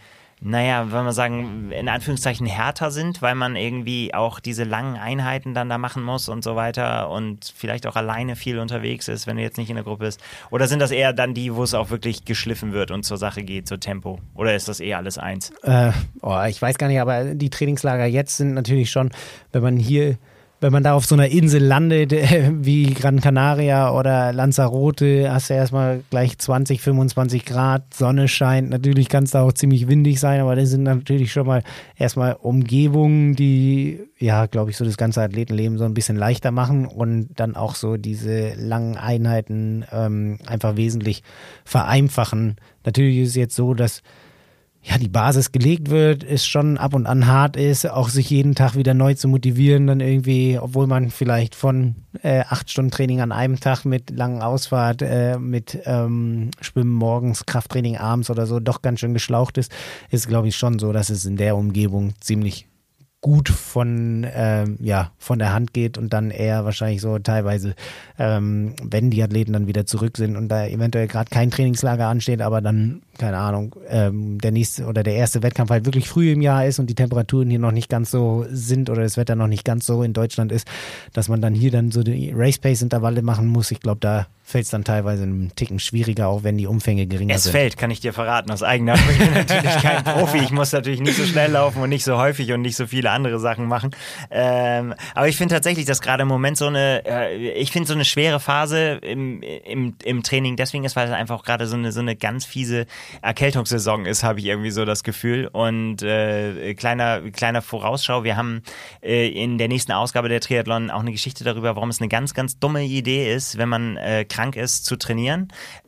naja, wenn man sagen, in Anführungszeichen härter sind, weil man irgendwie auch diese langen Einheiten dann da machen muss und so weiter und vielleicht auch alleine viel unterwegs ist, wenn du jetzt nicht in der Gruppe bist? Oder sind das eher dann die, wo es auch wirklich geschliffen wird und zur Sache geht, zur Tempo? Oder ist das eher alles eins? Äh, oh, ich weiß gar nicht, aber die Trainingslager jetzt sind natürlich schon, wenn man hier wenn man da auf so einer Insel landet, äh, wie Gran Canaria oder Lanzarote, hast du erstmal gleich zwanzig, fünfundzwanzig Grad, Sonne scheint. Natürlich kann es da auch ziemlich windig sein, aber das sind natürlich schon mal erstmal Umgebungen, die, ja, glaube ich, so das ganze Athletenleben so ein bisschen leichter machen und dann auch so diese langen Einheiten ähm, einfach wesentlich vereinfachen. Natürlich ist es jetzt so, dass ja, die Basis gelegt wird, ist schon ab und an hart ist, auch sich jeden Tag wieder neu zu motivieren, dann irgendwie, obwohl man vielleicht von äh, acht Stunden Training an einem Tag mit langen Ausfahrt, äh, mit ähm, Schwimmen morgens, Krafttraining abends oder so doch ganz schön geschlaucht ist, ist glaube ich schon so, dass es in der Umgebung ziemlich gut von ähm, ja von der Hand geht und dann eher wahrscheinlich so teilweise, ähm, wenn die Athleten dann wieder zurück sind und da eventuell gerade kein Trainingslager ansteht, aber dann, keine Ahnung, ähm, der nächste oder der erste Wettkampf halt wirklich früh im Jahr ist und die Temperaturen hier noch nicht ganz so sind oder das Wetter noch nicht ganz so in Deutschland ist, dass man dann hier dann so die Race-Pace-Intervalle machen muss. Ich glaube, da fällt es dann teilweise einen Ticken schwieriger, auch wenn die Umfänge geringer es sind. Es fällt, kann ich dir verraten, aus eigener Erfahrung. Ich bin natürlich kein Profi, ich muss natürlich nicht so schnell laufen und nicht so häufig und nicht so viele andere Sachen machen. Ähm, aber ich finde tatsächlich, dass gerade im Moment so eine, äh, ich finde so eine schwere Phase im, im, im Training deswegen ist, weil es einfach auch gerade so eine, so eine ganz fiese Erkältungssaison ist, habe ich irgendwie so das Gefühl. Und äh, kleiner, kleiner Vorausschau, wir haben äh, in der nächsten Ausgabe der Triathlon auch eine Geschichte darüber, warum es eine ganz, ganz dumme Idee ist, wenn man äh, krank ist, zu trainieren.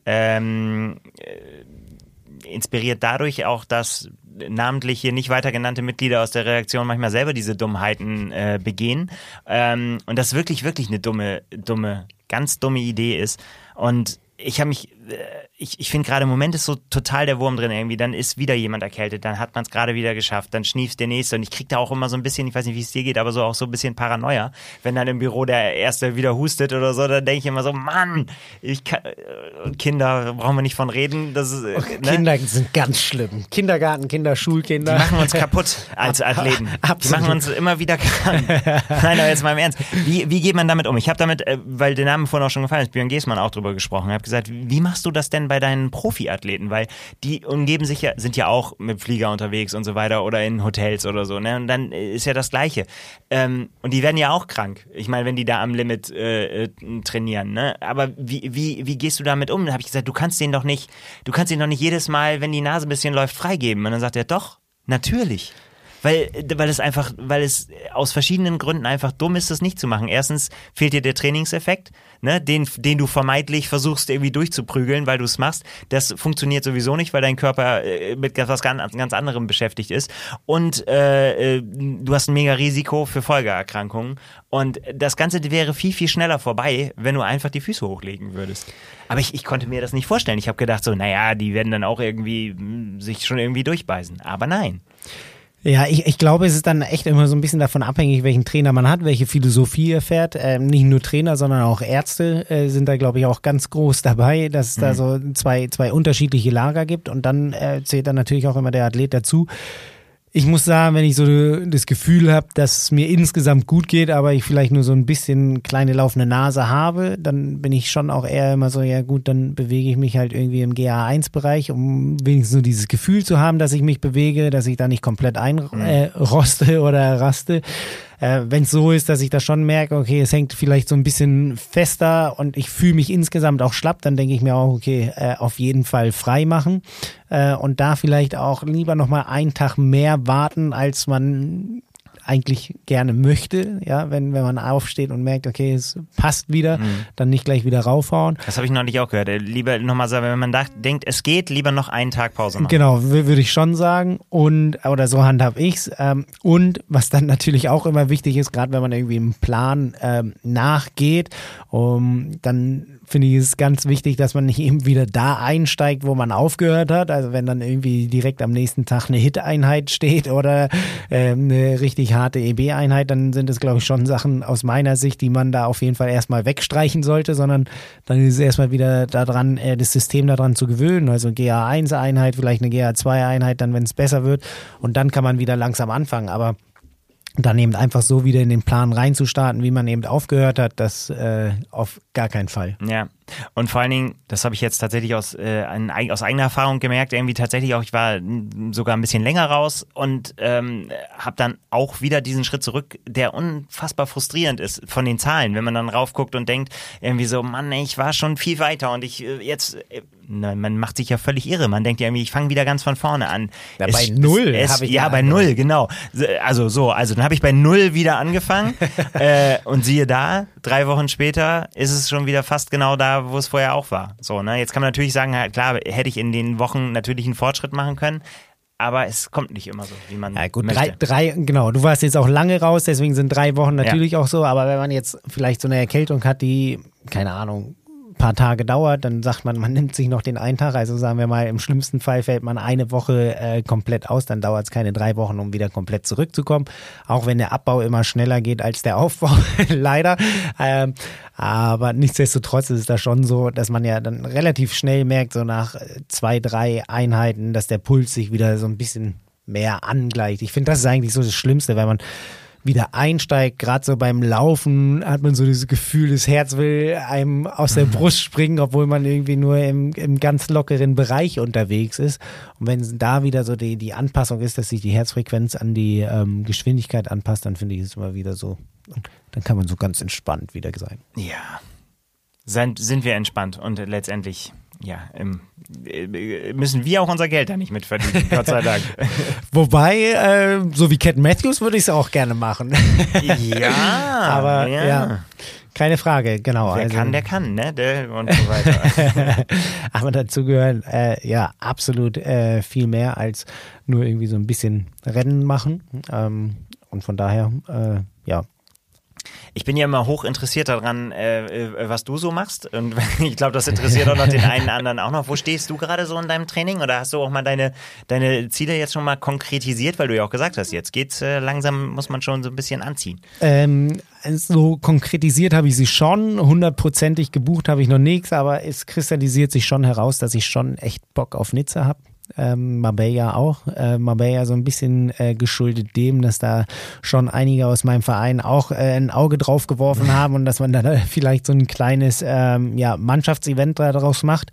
Ähm, äh, inspiriert dadurch auch, dass namentlich hier nicht weiter genannte Mitglieder aus der Redaktion manchmal selber diese Dummheiten äh, begehen. Ähm, und das wirklich, wirklich eine dumme, dumme, ganz dumme Idee ist. Und ich habe mich, äh, ich, ich finde gerade im Moment ist so total der Wurm drin irgendwie, dann ist wieder jemand erkältet, dann hat man es gerade wieder geschafft, dann schnieft der Nächste und ich kriege da auch immer so ein bisschen, ich weiß nicht, wie es dir geht, aber so auch so ein bisschen Paranoia, wenn dann im Büro der Erste wieder hustet oder so, dann denke ich immer so, Mann, ich kann, Kinder, brauchen wir nicht von reden. Das ist, oh, ne? Kinder sind ganz schlimm. Kindergarten, Kinder, Schulkinder. Die machen uns kaputt als Athleten. Absolut. Die machen uns immer wieder krank. Nein, aber jetzt mal im Ernst. Wie, wie geht man damit um? Ich habe damit, weil der Name vorhin auch schon gefallen ist, Björn Geßmann auch drüber gesprochen, habe gesagt, wie machst du das denn bei deinen Profiathleten? Weil die umgeben sich ja, sind ja auch mit Flieger unterwegs und so weiter oder in Hotels oder so, ne? Und dann ist ja das Gleiche. Ähm, und die werden ja auch krank. Ich meine, wenn die da am Limit äh, trainieren, ne? Aber wie, wie, wie gehst du damit um? Dann habe ich gesagt, du kannst den doch nicht, du kannst den doch nicht jedes Mal, wenn die Nase ein bisschen läuft, freigeben. Und dann sagt er, doch, natürlich. Weil, weil es einfach, weil es aus verschiedenen Gründen einfach dumm ist, das nicht zu machen. Erstens fehlt dir der Trainingseffekt, ne, den, den du vermeintlich versuchst irgendwie durchzuprügeln, weil du es machst. Das funktioniert sowieso nicht, weil dein Körper mit etwas ganz, ganz anderem beschäftigt ist. Und äh, du hast ein mega Risiko für Folgeerkrankungen. Und das Ganze wäre viel, viel schneller vorbei, wenn du einfach die Füße hochlegen würdest. Aber ich, ich konnte mir das nicht vorstellen. Ich habe gedacht so, naja, die werden dann auch irgendwie mh, sich schon irgendwie durchbeißen. Aber nein. Ja, ich, ich glaube, es ist dann echt immer so ein bisschen davon abhängig, welchen Trainer man hat, welche Philosophie er fährt. Ähm, nicht nur Trainer, sondern auch Ärzte äh, sind da, glaube ich, auch ganz groß dabei, dass es mhm. da so zwei, zwei unterschiedliche Lager gibt. Und dann äh, zählt dann natürlich auch immer der Athlet dazu. Ich muss sagen, wenn ich so das Gefühl habe, dass es mir insgesamt gut geht, aber ich vielleicht nur so ein bisschen kleine laufende Nase habe, dann bin ich schon auch eher immer so, ja gut, dann bewege ich mich halt irgendwie im G A eins Bereich, um wenigstens so dieses Gefühl zu haben, dass ich mich bewege, dass ich da nicht komplett einroste äh, oder raste. Äh, wenn es so ist, dass ich da schon merke, okay, es hängt vielleicht so ein bisschen fester und ich fühle mich insgesamt auch schlapp, dann denke ich mir auch, okay, äh, auf jeden Fall frei machen äh, und da vielleicht auch lieber nochmal einen Tag mehr warten, als man eigentlich gerne möchte, ja, wenn, wenn man aufsteht und merkt, okay, es passt wieder, mhm. dann nicht gleich wieder raufhauen. Das habe ich neulich auch gehört. Lieber nochmal sagen, wenn man dacht, denkt, es geht, lieber noch einen Tag Pause machen. Genau, würde ich schon sagen. Und, oder so handhab ich's. Ähm, und was dann natürlich auch immer wichtig ist, gerade wenn man irgendwie im Plan ähm, nachgeht, um, dann finde ich es ganz wichtig, dass man nicht eben wieder da einsteigt, wo man aufgehört hat. Also wenn dann irgendwie direkt am nächsten Tag eine Hit-Einheit steht oder äh, eine richtig harte E B-Einheit, dann sind es, glaube ich, schon Sachen aus meiner Sicht, die man da auf jeden Fall erstmal wegstreichen sollte, sondern dann ist es erstmal wieder daran, das System daran zu gewöhnen. Also G A eins Einheit, vielleicht eine G A zwei Einheit, dann, wenn es besser wird. Und dann kann man wieder langsam anfangen. Aber dann eben einfach so wieder in den Plan reinzustarten, wie man eben aufgehört hat, das äh, auf gar keinen Fall. Ja, und vor allen Dingen, das habe ich jetzt tatsächlich aus, äh, ein, aus eigener Erfahrung gemerkt, irgendwie tatsächlich auch, ich war sogar ein bisschen länger raus und ähm, habe dann auch wieder diesen Schritt zurück, der unfassbar frustrierend ist von den Zahlen, wenn man dann raufguckt und denkt, irgendwie so, Mann, ey, ich war schon viel weiter und ich äh, jetzt, äh, na, man macht sich ja völlig irre, man denkt ja irgendwie, ich fange wieder ganz von vorne an. Ja, es, bei Null es, habe ich Ja, bei Null, genau. Also so, also dann habe ich bei Null wieder angefangen äh, und siehe da, drei Wochen später ist es schon wieder fast genau da, wo es vorher auch war. So, ne? Jetzt kann man natürlich sagen, klar, hätte ich in den Wochen natürlich einen Fortschritt machen können, aber es kommt nicht immer so, wie man ja, gut, möchte. Drei, drei, genau, du warst jetzt auch lange raus, deswegen sind drei Wochen natürlich ja. auch so, aber wenn man jetzt vielleicht so eine Erkältung hat, die, keine Ahnung, ein paar Tage dauert, dann sagt man, man nimmt sich noch den einen Tag, also sagen wir mal, im schlimmsten Fall fällt man eine Woche äh, komplett aus, dann dauert es keine drei Wochen, um wieder komplett zurückzukommen, auch wenn der Abbau immer schneller geht als der Aufbau, leider, ähm, aber nichtsdestotrotz ist es da schon so, dass man ja dann relativ schnell merkt, so nach zwei, drei Einheiten, dass der Puls sich wieder so ein bisschen mehr angleicht. Ich finde, das ist eigentlich so das Schlimmste, weil man wieder einsteigt, gerade so beim Laufen hat man so dieses Gefühl, das Herz will einem aus der Brust springen, obwohl man irgendwie nur im, im ganz lockeren Bereich unterwegs ist. Und wenn da wieder so die, die Anpassung ist, dass sich die Herzfrequenz an die ähm, Geschwindigkeit anpasst, dann finde ich es immer wieder so, dann kann man so ganz entspannt wieder sein. Ja, sind, sind wir entspannt und letztendlich ja, ähm, müssen wir auch unser Geld da nicht mit verdienen, Gott sei Dank. Wobei, äh, so wie Cat Matthews würde ich es auch gerne machen. Ja, aber ja. ja, keine Frage, genau. Wer also, kann, der kann, ne? Der und so weiter. Aber dazu gehören äh, ja absolut äh, viel mehr als nur irgendwie so ein bisschen Rennen machen. Ähm, und von daher, äh, ja. Ich bin ja immer hoch interessiert daran, äh, was du so machst. Und ich glaube, das interessiert auch noch den einen anderen auch noch. Wo stehst du gerade so in deinem Training? Oder hast du auch mal deine, deine Ziele jetzt schon mal konkretisiert? Weil du ja auch gesagt hast, jetzt geht's äh, langsam, muss man schon so ein bisschen anziehen. Ähm, so konkretisiert habe ich sie schon. Hundertprozentig gebucht habe ich noch nichts. Aber es kristallisiert sich schon heraus, dass ich schon echt Bock auf Nizza habe. Ähm, Marbella auch. Äh, Marbella so ein bisschen äh, geschuldet dem, dass da schon einige aus meinem Verein auch äh, ein Auge drauf geworfen haben und dass man da vielleicht so ein kleines ähm, ja, Mannschaftsevent daraus macht.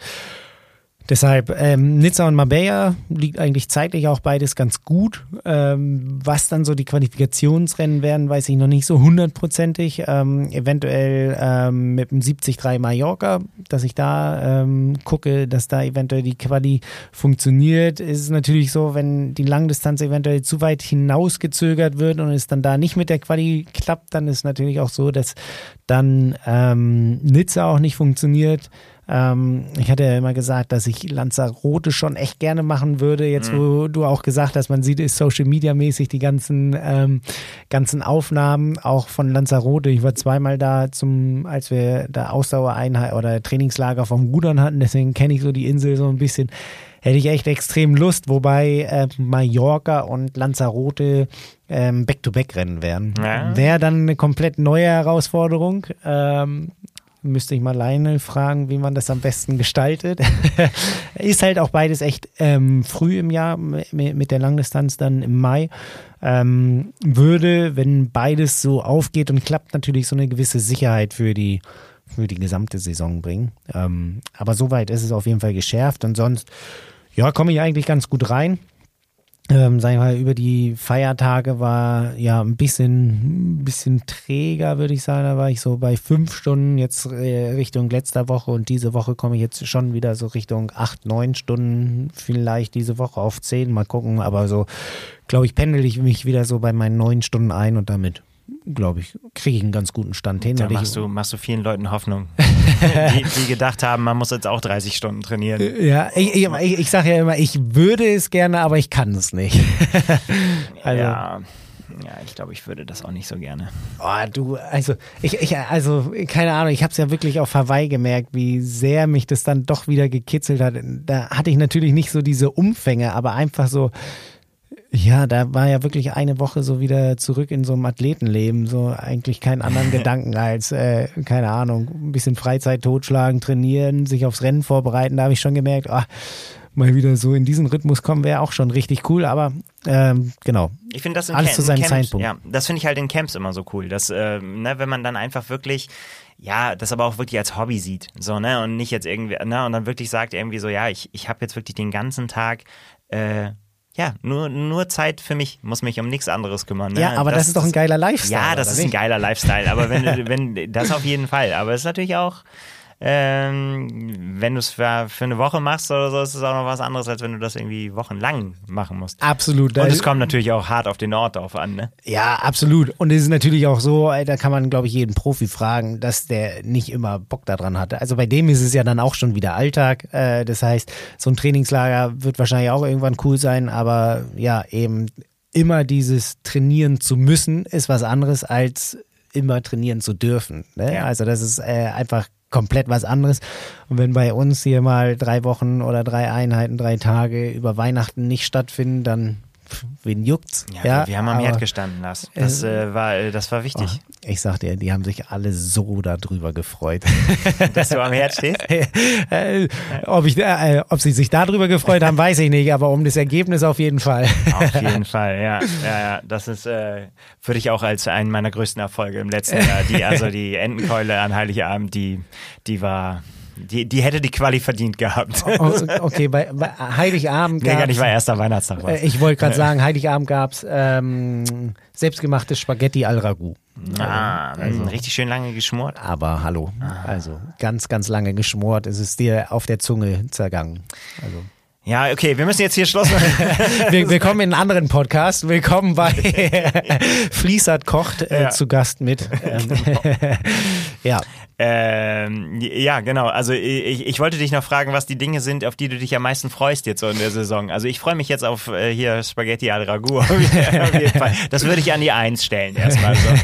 Deshalb ähm, Nizza und Marbella liegt eigentlich zeitlich auch beides ganz gut. Ähm, was dann so die Qualifikationsrennen werden, weiß ich noch nicht so hundertprozentig. Ähm, eventuell ähm, mit dem siebzig drei Mallorca, dass ich da ähm, gucke, dass da eventuell die Quali funktioniert. Ist es natürlich so, wenn die Langdistanz eventuell zu weit hinausgezögert wird und es dann da nicht mit der Quali klappt, dann ist natürlich auch so, dass dann ähm, Nizza auch nicht funktioniert. Ähm, ich hatte ja immer gesagt, dass ich Lanzarote schon echt gerne machen würde. Jetzt, wo du auch gesagt hast, man sieht es Social Media mäßig, die ganzen, ähm, ganzen Aufnahmen auch von Lanzarote. Ich war zweimal da, zum, als wir da Ausdauereinheit oder Trainingslager vom Rudern hatten. Deswegen kenne ich so die Insel so ein bisschen. Hätte ich echt extrem Lust, wobei äh, Mallorca und Lanzarote ähm, Back-to-Back-Rennen wären. Ja. Wäre dann eine komplett neue Herausforderung. Ähm, Müsste ich mal Lionel fragen, wie man das am besten gestaltet. Ist halt auch beides echt ähm, früh im Jahr mit, mit der Langdistanz dann im Mai. Ähm, würde, wenn beides so aufgeht und klappt, natürlich so eine gewisse Sicherheit für die, für die gesamte Saison bringen. Ähm, aber soweit ist es auf jeden Fall geschärft und sonst, ja, komme ich eigentlich ganz gut rein. Ähm, sagen wir mal, über die Feiertage war ja ein bisschen, ein bisschen träger, würde ich sagen. Da war ich so bei fünf Stunden jetzt äh, Richtung letzter Woche und diese Woche komme ich jetzt schon wieder so Richtung acht, neun Stunden, vielleicht diese Woche auf zehn, mal gucken. Aber so, glaube ich, pendel ich mich wieder so bei meinen neun Stunden ein und damit, glaube ich, kriege ich einen ganz guten Stand hin. Da machst du, machst du vielen Leuten Hoffnung, die, die gedacht haben, man muss jetzt auch dreißig Stunden trainieren. Ja, ich, ich, ich, ich sage ja immer, ich würde es gerne, aber ich kann es nicht. Also, ja, ja, ich glaube, ich würde das auch nicht so gerne. Oh, du, also, ich, ich, also, keine Ahnung, ich habe es ja wirklich auf Hawaii gemerkt, wie sehr mich das dann doch wieder gekitzelt hat. Da hatte ich natürlich nicht so diese Umfänge, aber einfach so Ja, da war ja wirklich eine Woche so wieder zurück in so einem Athletenleben, so eigentlich keinen anderen Gedanken als, äh, keine Ahnung, ein bisschen Freizeit totschlagen, trainieren, sich aufs Rennen vorbereiten. Da habe ich schon gemerkt, ach, mal wieder so in diesen Rhythmus kommen wäre auch schon richtig cool, aber ähm, genau. Ich finde das in alles Cam- zu seinem Camps, Zeitpunkt. Ja, das finde ich halt in Camps immer so cool, dass, äh, ne, wenn man dann einfach wirklich, ja, das aber auch wirklich als Hobby sieht, so, ne, und nicht jetzt irgendwie, ne, und dann wirklich sagt irgendwie so, ja, ich, ich habe jetzt wirklich den ganzen Tag, äh, ja, nur, nur Zeit für mich, muss mich um nichts anderes kümmern. Ne? Ja, aber das, das ist doch ein geiler Lifestyle. Ja, das ist nicht? ein geiler Lifestyle, aber wenn, wenn, das auf jeden Fall, aber es ist natürlich auch, Ähm, wenn du es für, für eine Woche machst oder so, ist es auch noch was anderes, als wenn du das irgendwie wochenlang machen musst. Absolut. Und es kommt natürlich auch hart auf den Ort drauf an, ne? Ja, absolut. Und es ist natürlich auch so, da kann man, glaube ich, jeden Profi fragen, dass der nicht immer Bock daran hatte. Also bei dem ist es ja dann auch schon wieder Alltag. Äh, das heißt, so ein Trainingslager wird wahrscheinlich auch irgendwann cool sein, aber ja, eben immer dieses trainieren zu müssen, ist was anderes als immer trainieren zu dürfen. Ne? Ja. Also das ist äh, einfach komplett was anderes. Und wenn bei uns hier mal drei Wochen oder drei Einheiten, drei Tage über Weihnachten nicht stattfinden, dann pff, wen juckt's? Ja, ja, wir haben am Herd gestanden, Lars. Das, äh, war, das war wichtig. Oh, ich sag dir, die haben sich alle so darüber gefreut. Dass du am Herd stehst? äh, ob, ich, äh, ob sie sich darüber gefreut haben, weiß ich nicht, aber um das Ergebnis auf jeden Fall. Auf jeden Fall, ja. ja, ja. Das ist äh, für dich auch als einen meiner größten Erfolge im letzten Jahr. Die, also die Entenkeule an Heiligabend, die, die war... Die, die hätte die Quali verdient gehabt. Oh, okay, bei, bei Heiligabend gab's... Nee, gar nicht, war erster Weihnachtstag. Äh, ich wollte gerade sagen, Heiligabend gab's ähm, selbstgemachtes Spaghetti al Ragout. Ah, also, richtig schön lange geschmort. Aber hallo, also ganz, ganz lange geschmort. Es ist dir auf der Zunge zergangen. Also... Ja, okay, wir müssen jetzt hier Schluss machen. wir, wir kommen in einen anderen Podcast. Willkommen bei Fließert kocht äh, ja. zu Gast mit. Genau. ja. Ähm, ja, genau. Also ich, ich wollte dich noch fragen, was die Dinge sind, auf die du dich am meisten freust jetzt so in der Saison. Also ich freue mich jetzt auf äh, hier Spaghetti al Ragout. Auf jeden Fall. Das würde ich an die Eins stellen erstmal. So.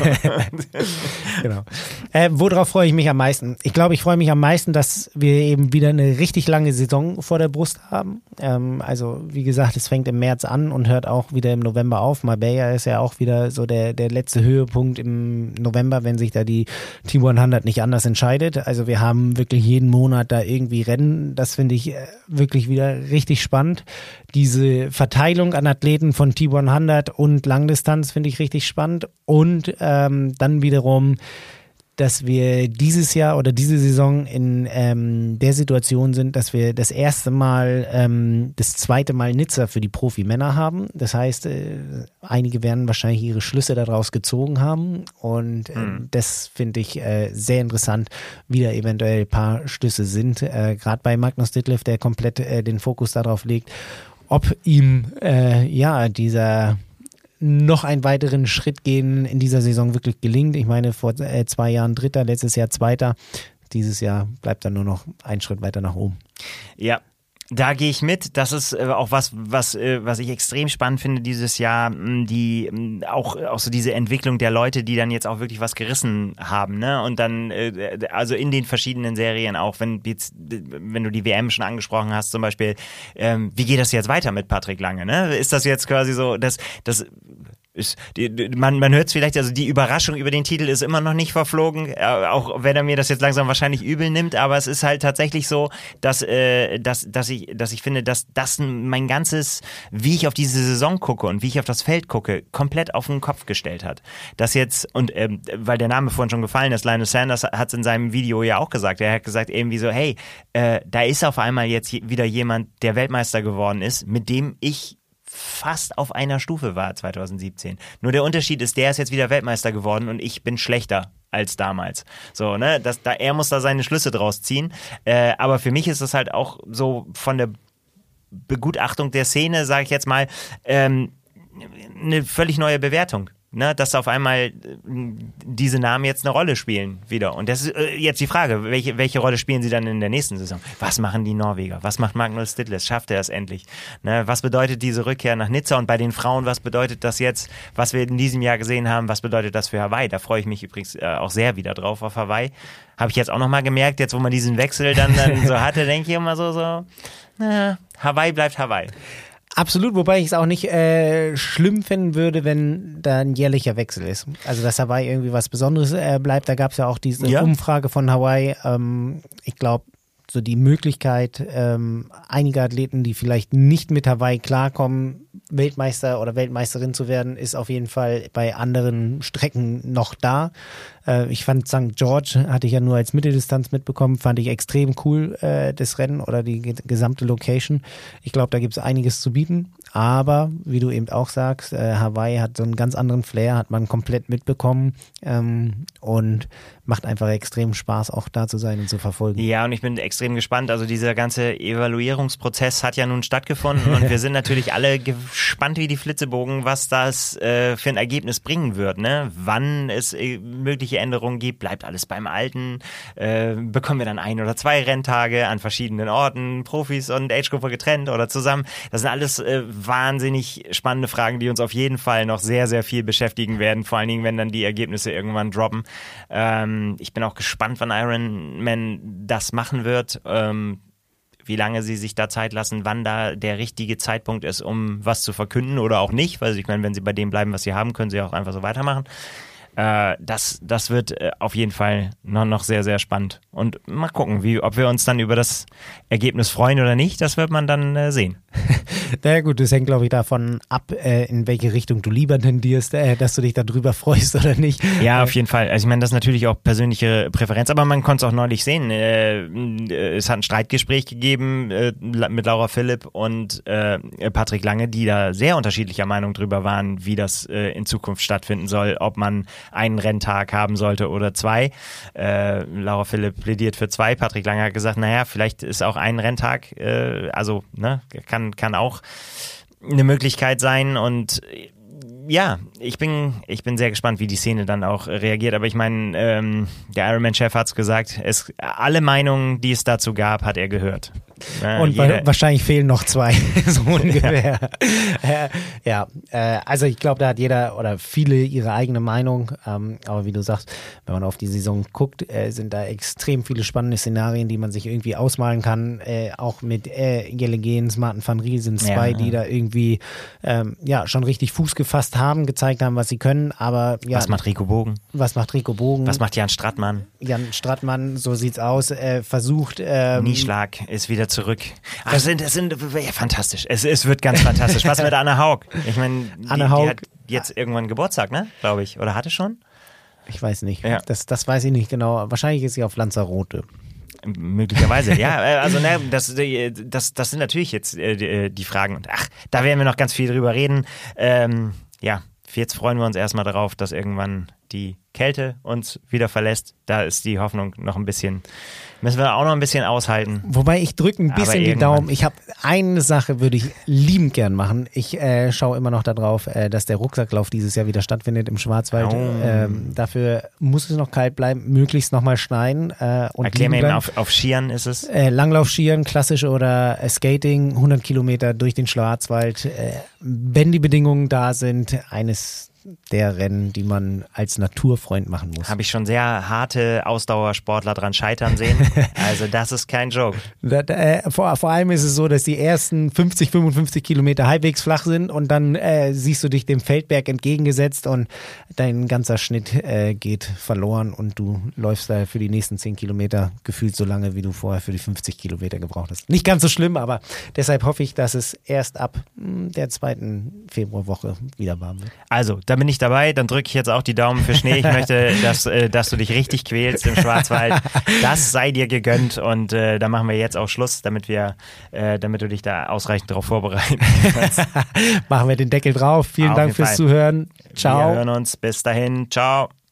Genau. Äh, worauf freue ich mich am meisten? Ich glaube, ich freue mich am meisten, dass wir eben wieder eine richtig lange Saison vor der Brust haben. Ähm, also wie gesagt, es fängt im März an und hört auch wieder im November auf. Marbella ist ja auch wieder so der, der letzte Höhepunkt im November, wenn sich da die T hundert nicht anders entscheidet. Also wir haben wirklich jeden Monat da irgendwie Rennen. Das finde ich wirklich wieder richtig spannend. Diese Verteilung an Athleten von T hundert und Langdistanz finde ich richtig spannend. Und ähm, dann wiederum, dass wir dieses Jahr oder diese Saison in ähm, der Situation sind, dass wir das erste Mal, ähm, das zweite Mal Nizza für die Profimänner haben. Das heißt, äh, einige werden wahrscheinlich ihre Schlüsse daraus gezogen haben und äh, mhm. das finde ich äh, sehr interessant, wie da eventuell ein paar Schlüsse sind. Äh, Gerade bei Magnus Ditlev, der komplett äh, den Fokus darauf legt, ob ihm äh, ja dieser noch einen weiteren Schritt gehen in dieser Saison wirklich gelingt. Ich meine, vor äh, zwei Jahren Dritter, letztes Jahr Zweiter. Dieses Jahr bleibt dann nur noch ein Schritt weiter nach oben. Ja, da gehe ich mit. Das ist äh, auch was, was, äh, was ich extrem spannend finde dieses Jahr. Die äh, auch, auch so diese Entwicklung der Leute, die dann jetzt auch wirklich was gerissen haben, ne? Und dann, äh, also in den verschiedenen Serien auch, wenn jetzt, wenn du die W M schon angesprochen hast, zum Beispiel, ähm, wie geht das jetzt weiter mit Patrick Lange, ne? Ist das jetzt quasi so, dass das Ist, die, man man hört es vielleicht, also die Überraschung über den Titel ist immer noch nicht verflogen, äh, auch wenn er mir das jetzt langsam wahrscheinlich übel nimmt, aber es ist halt tatsächlich so, dass, äh, dass, dass, ich, dass ich finde, dass das mein ganzes, wie ich auf diese Saison gucke und wie ich auf das Feld gucke, komplett auf den Kopf gestellt hat. Das jetzt, und ähm, weil der Name vorhin schon gefallen ist, Lionel Sanders hat es in seinem Video ja auch gesagt, er hat gesagt irgendwie so, hey, äh, da ist auf einmal jetzt wieder jemand, der Weltmeister geworden ist, mit dem ich fast auf einer Stufe war zwanzig siebzehn. Nur der Unterschied ist, der ist jetzt wieder Weltmeister geworden und ich bin schlechter als damals. So, ne, das, da, er muss da seine Schlüsse draus ziehen. Äh, aber für mich ist es halt auch so von der Begutachtung der Szene, sage ich jetzt mal, ähm, eine völlig neue Bewertung. Ne, dass auf einmal diese Namen jetzt eine Rolle spielen wieder. Und das ist jetzt die Frage, welche, welche Rolle spielen sie dann in der nächsten Saison? Was machen die Norweger? Was macht Magnus Ditlev? Schafft er es endlich? Ne, was bedeutet diese Rückkehr nach Nizza? Und bei den Frauen, was bedeutet das jetzt, was wir in diesem Jahr gesehen haben, was bedeutet das für Hawaii? Da freue ich mich übrigens äh, auch sehr wieder drauf auf Hawaii. Habe ich jetzt auch nochmal gemerkt, jetzt wo man diesen Wechsel dann, dann so hatte, denke ich immer so, so, na, Hawaii bleibt Hawaii. Absolut, wobei ich es auch nicht äh, schlimm finden würde, wenn da ein jährlicher Wechsel ist. Also dass Hawaii irgendwie was Besonderes äh, bleibt. Da gab es ja auch diese ja. Umfrage von Hawaii. Ähm, ich glaube, so die Möglichkeit, ähm, einige Athleten, die vielleicht nicht mit Hawaii klarkommen, Weltmeister oder Weltmeisterin zu werden, ist auf jeden Fall bei anderen Strecken noch da. Äh, ich fand Sankt George, hatte ich ja nur als Mitteldistanz mitbekommen, fand ich extrem cool, äh, das Rennen oder die ge- gesamte Location. Ich glaube, da gibt es einiges zu bieten. Aber, wie du eben auch sagst, äh, Hawaii hat so einen ganz anderen Flair, hat man komplett mitbekommen ähm, und macht einfach extrem Spaß, auch da zu sein und zu verfolgen. Ja, und ich bin extrem gespannt. Also dieser ganze Evaluierungsprozess hat ja nun stattgefunden und wir sind natürlich alle gespannt wie die Flitzebogen, was das äh, für ein Ergebnis bringen wird. Ne? Wann es äh, mögliche Änderungen gibt, bleibt alles beim Alten, äh, bekommen wir dann ein oder zwei Renntage an verschiedenen Orten, Profis und Age-Gruppe getrennt oder zusammen. Das sind alles äh, wahnsinnig spannende Fragen, die uns auf jeden Fall noch sehr, sehr viel beschäftigen werden, vor allen Dingen, wenn dann die Ergebnisse irgendwann droppen. Ähm, ich bin auch gespannt, wann Ironman das machen wird, ähm, wie lange sie sich da Zeit lassen, wann da der richtige Zeitpunkt ist, um was zu verkünden oder auch nicht, weil ich meine, wenn sie bei dem bleiben, was sie haben, können sie auch einfach so weitermachen. Äh, das, das wird äh, auf jeden Fall noch, noch sehr, sehr spannend. Und mal gucken, wie, ob wir uns dann über das Ergebnis freuen oder nicht, das wird man dann äh, sehen. Na ja, gut, das hängt, glaube ich, davon ab, äh, in welche Richtung du lieber tendierst, äh, dass du dich darüber freust oder nicht. Ja, auf jeden Fall. Also ich meine, das ist natürlich auch persönliche Präferenz, aber man konnte es auch neulich sehen. Äh, es hat ein Streitgespräch gegeben äh, mit Laura Philipp und äh, Patrick Lange, die da sehr unterschiedlicher Meinung drüber waren, wie das äh, in Zukunft stattfinden soll, ob man einen Renntag haben sollte oder zwei. Äh, Laura Philipp plädiert für zwei. Patrick Lange hat gesagt, naja, vielleicht ist auch ein Renntag, äh, also ne, kann, kann auch eine Möglichkeit sein und ja, ich bin, ich bin sehr gespannt, wie die Szene dann auch reagiert, aber ich meine, ähm, der Ironman-Chef hat's gesagt, es, alle Meinungen, die es dazu gab, hat er gehört. Ja, und jeder, wahrscheinlich fehlen noch zwei, so ungefähr. Ja, ja äh, also ich glaube, da hat jeder oder viele ihre eigene Meinung, ähm, aber wie du sagst, wenn man auf die Saison guckt, äh, sind da extrem viele spannende Szenarien, die man sich irgendwie ausmalen kann, äh, auch mit äh, Jelle Geens, Martin van Riel sind zwei, ja, die da irgendwie ähm, ja schon richtig Fuß gefasst haben, gezeigt haben, was sie können, aber ja. Was macht Rico Bogen? Was macht Rico Bogen? Was macht Jan Strattmann? Jan Strattmann, so sieht's aus, äh, versucht ähm, Nieschlag ist wieder zurück. Ach, das sind, das sind ja, fantastisch. Es, es wird ganz fantastisch. Was mit Anna Haug? Ich meine, die, die hat jetzt irgendwann Geburtstag, ne? Glaube ich. Oder hatte schon? Ich weiß nicht. Ja. Das, das weiß ich nicht genau. Wahrscheinlich ist sie auf Lanzarote. Möglicherweise, ja. Also ne, das, das, das sind natürlich jetzt äh, die Fragen. Und ach, da werden wir noch ganz viel drüber reden. Ähm, ja, jetzt freuen wir uns erstmal darauf, dass irgendwann die Kälte uns wieder verlässt. Da ist die Hoffnung noch ein bisschen, müssen wir auch noch ein bisschen aushalten. Wobei ich drücke ein bisschen die Daumen. Ich habe eine Sache, würde ich liebend gern machen. Ich äh, schaue immer noch darauf, äh, dass der Rucksacklauf dieses Jahr wieder stattfindet im Schwarzwald. Oh. Ähm, dafür muss es noch kalt bleiben, möglichst nochmal schneien. Äh, und Erklär mir eben, auf, auf Skiern ist es? Äh, Langlauf-Skiern, klassisch oder äh, Skating, hundert Kilometer durch den Schwarzwald. Äh, wenn die Bedingungen da sind, eines der Rennen, die man als Naturfreund machen muss. Habe ich schon sehr harte Ausdauersportler dran scheitern sehen. Also das ist kein Joke. Da, äh, vor, vor allem ist es so, dass die ersten fünfzig, fünfundfünfzig Kilometer halbwegs flach sind und dann äh, siehst du dich dem Feldberg entgegengesetzt und dein ganzer Schnitt äh, geht verloren und du läufst da für die nächsten zehn Kilometer gefühlt so lange, wie du vorher für die fünfzig Kilometer gebraucht hast. Nicht ganz so schlimm, aber deshalb hoffe ich, dass es erst ab mh, der zweiten Februarwoche wieder warm wird. Also, da bin ich dabei, dann drücke ich jetzt auch die Daumen für Schnee. Ich möchte, dass, äh, dass du dich richtig quälst im Schwarzwald. Das sei dir gegönnt und äh, da machen wir jetzt auch Schluss, damit wir, äh, damit du dich da ausreichend darauf vorbereiten kannst. Machen wir den Deckel drauf. Vielen Auf Dank fürs Fall. Zuhören. Ciao. Wir hören uns. Bis dahin. Ciao.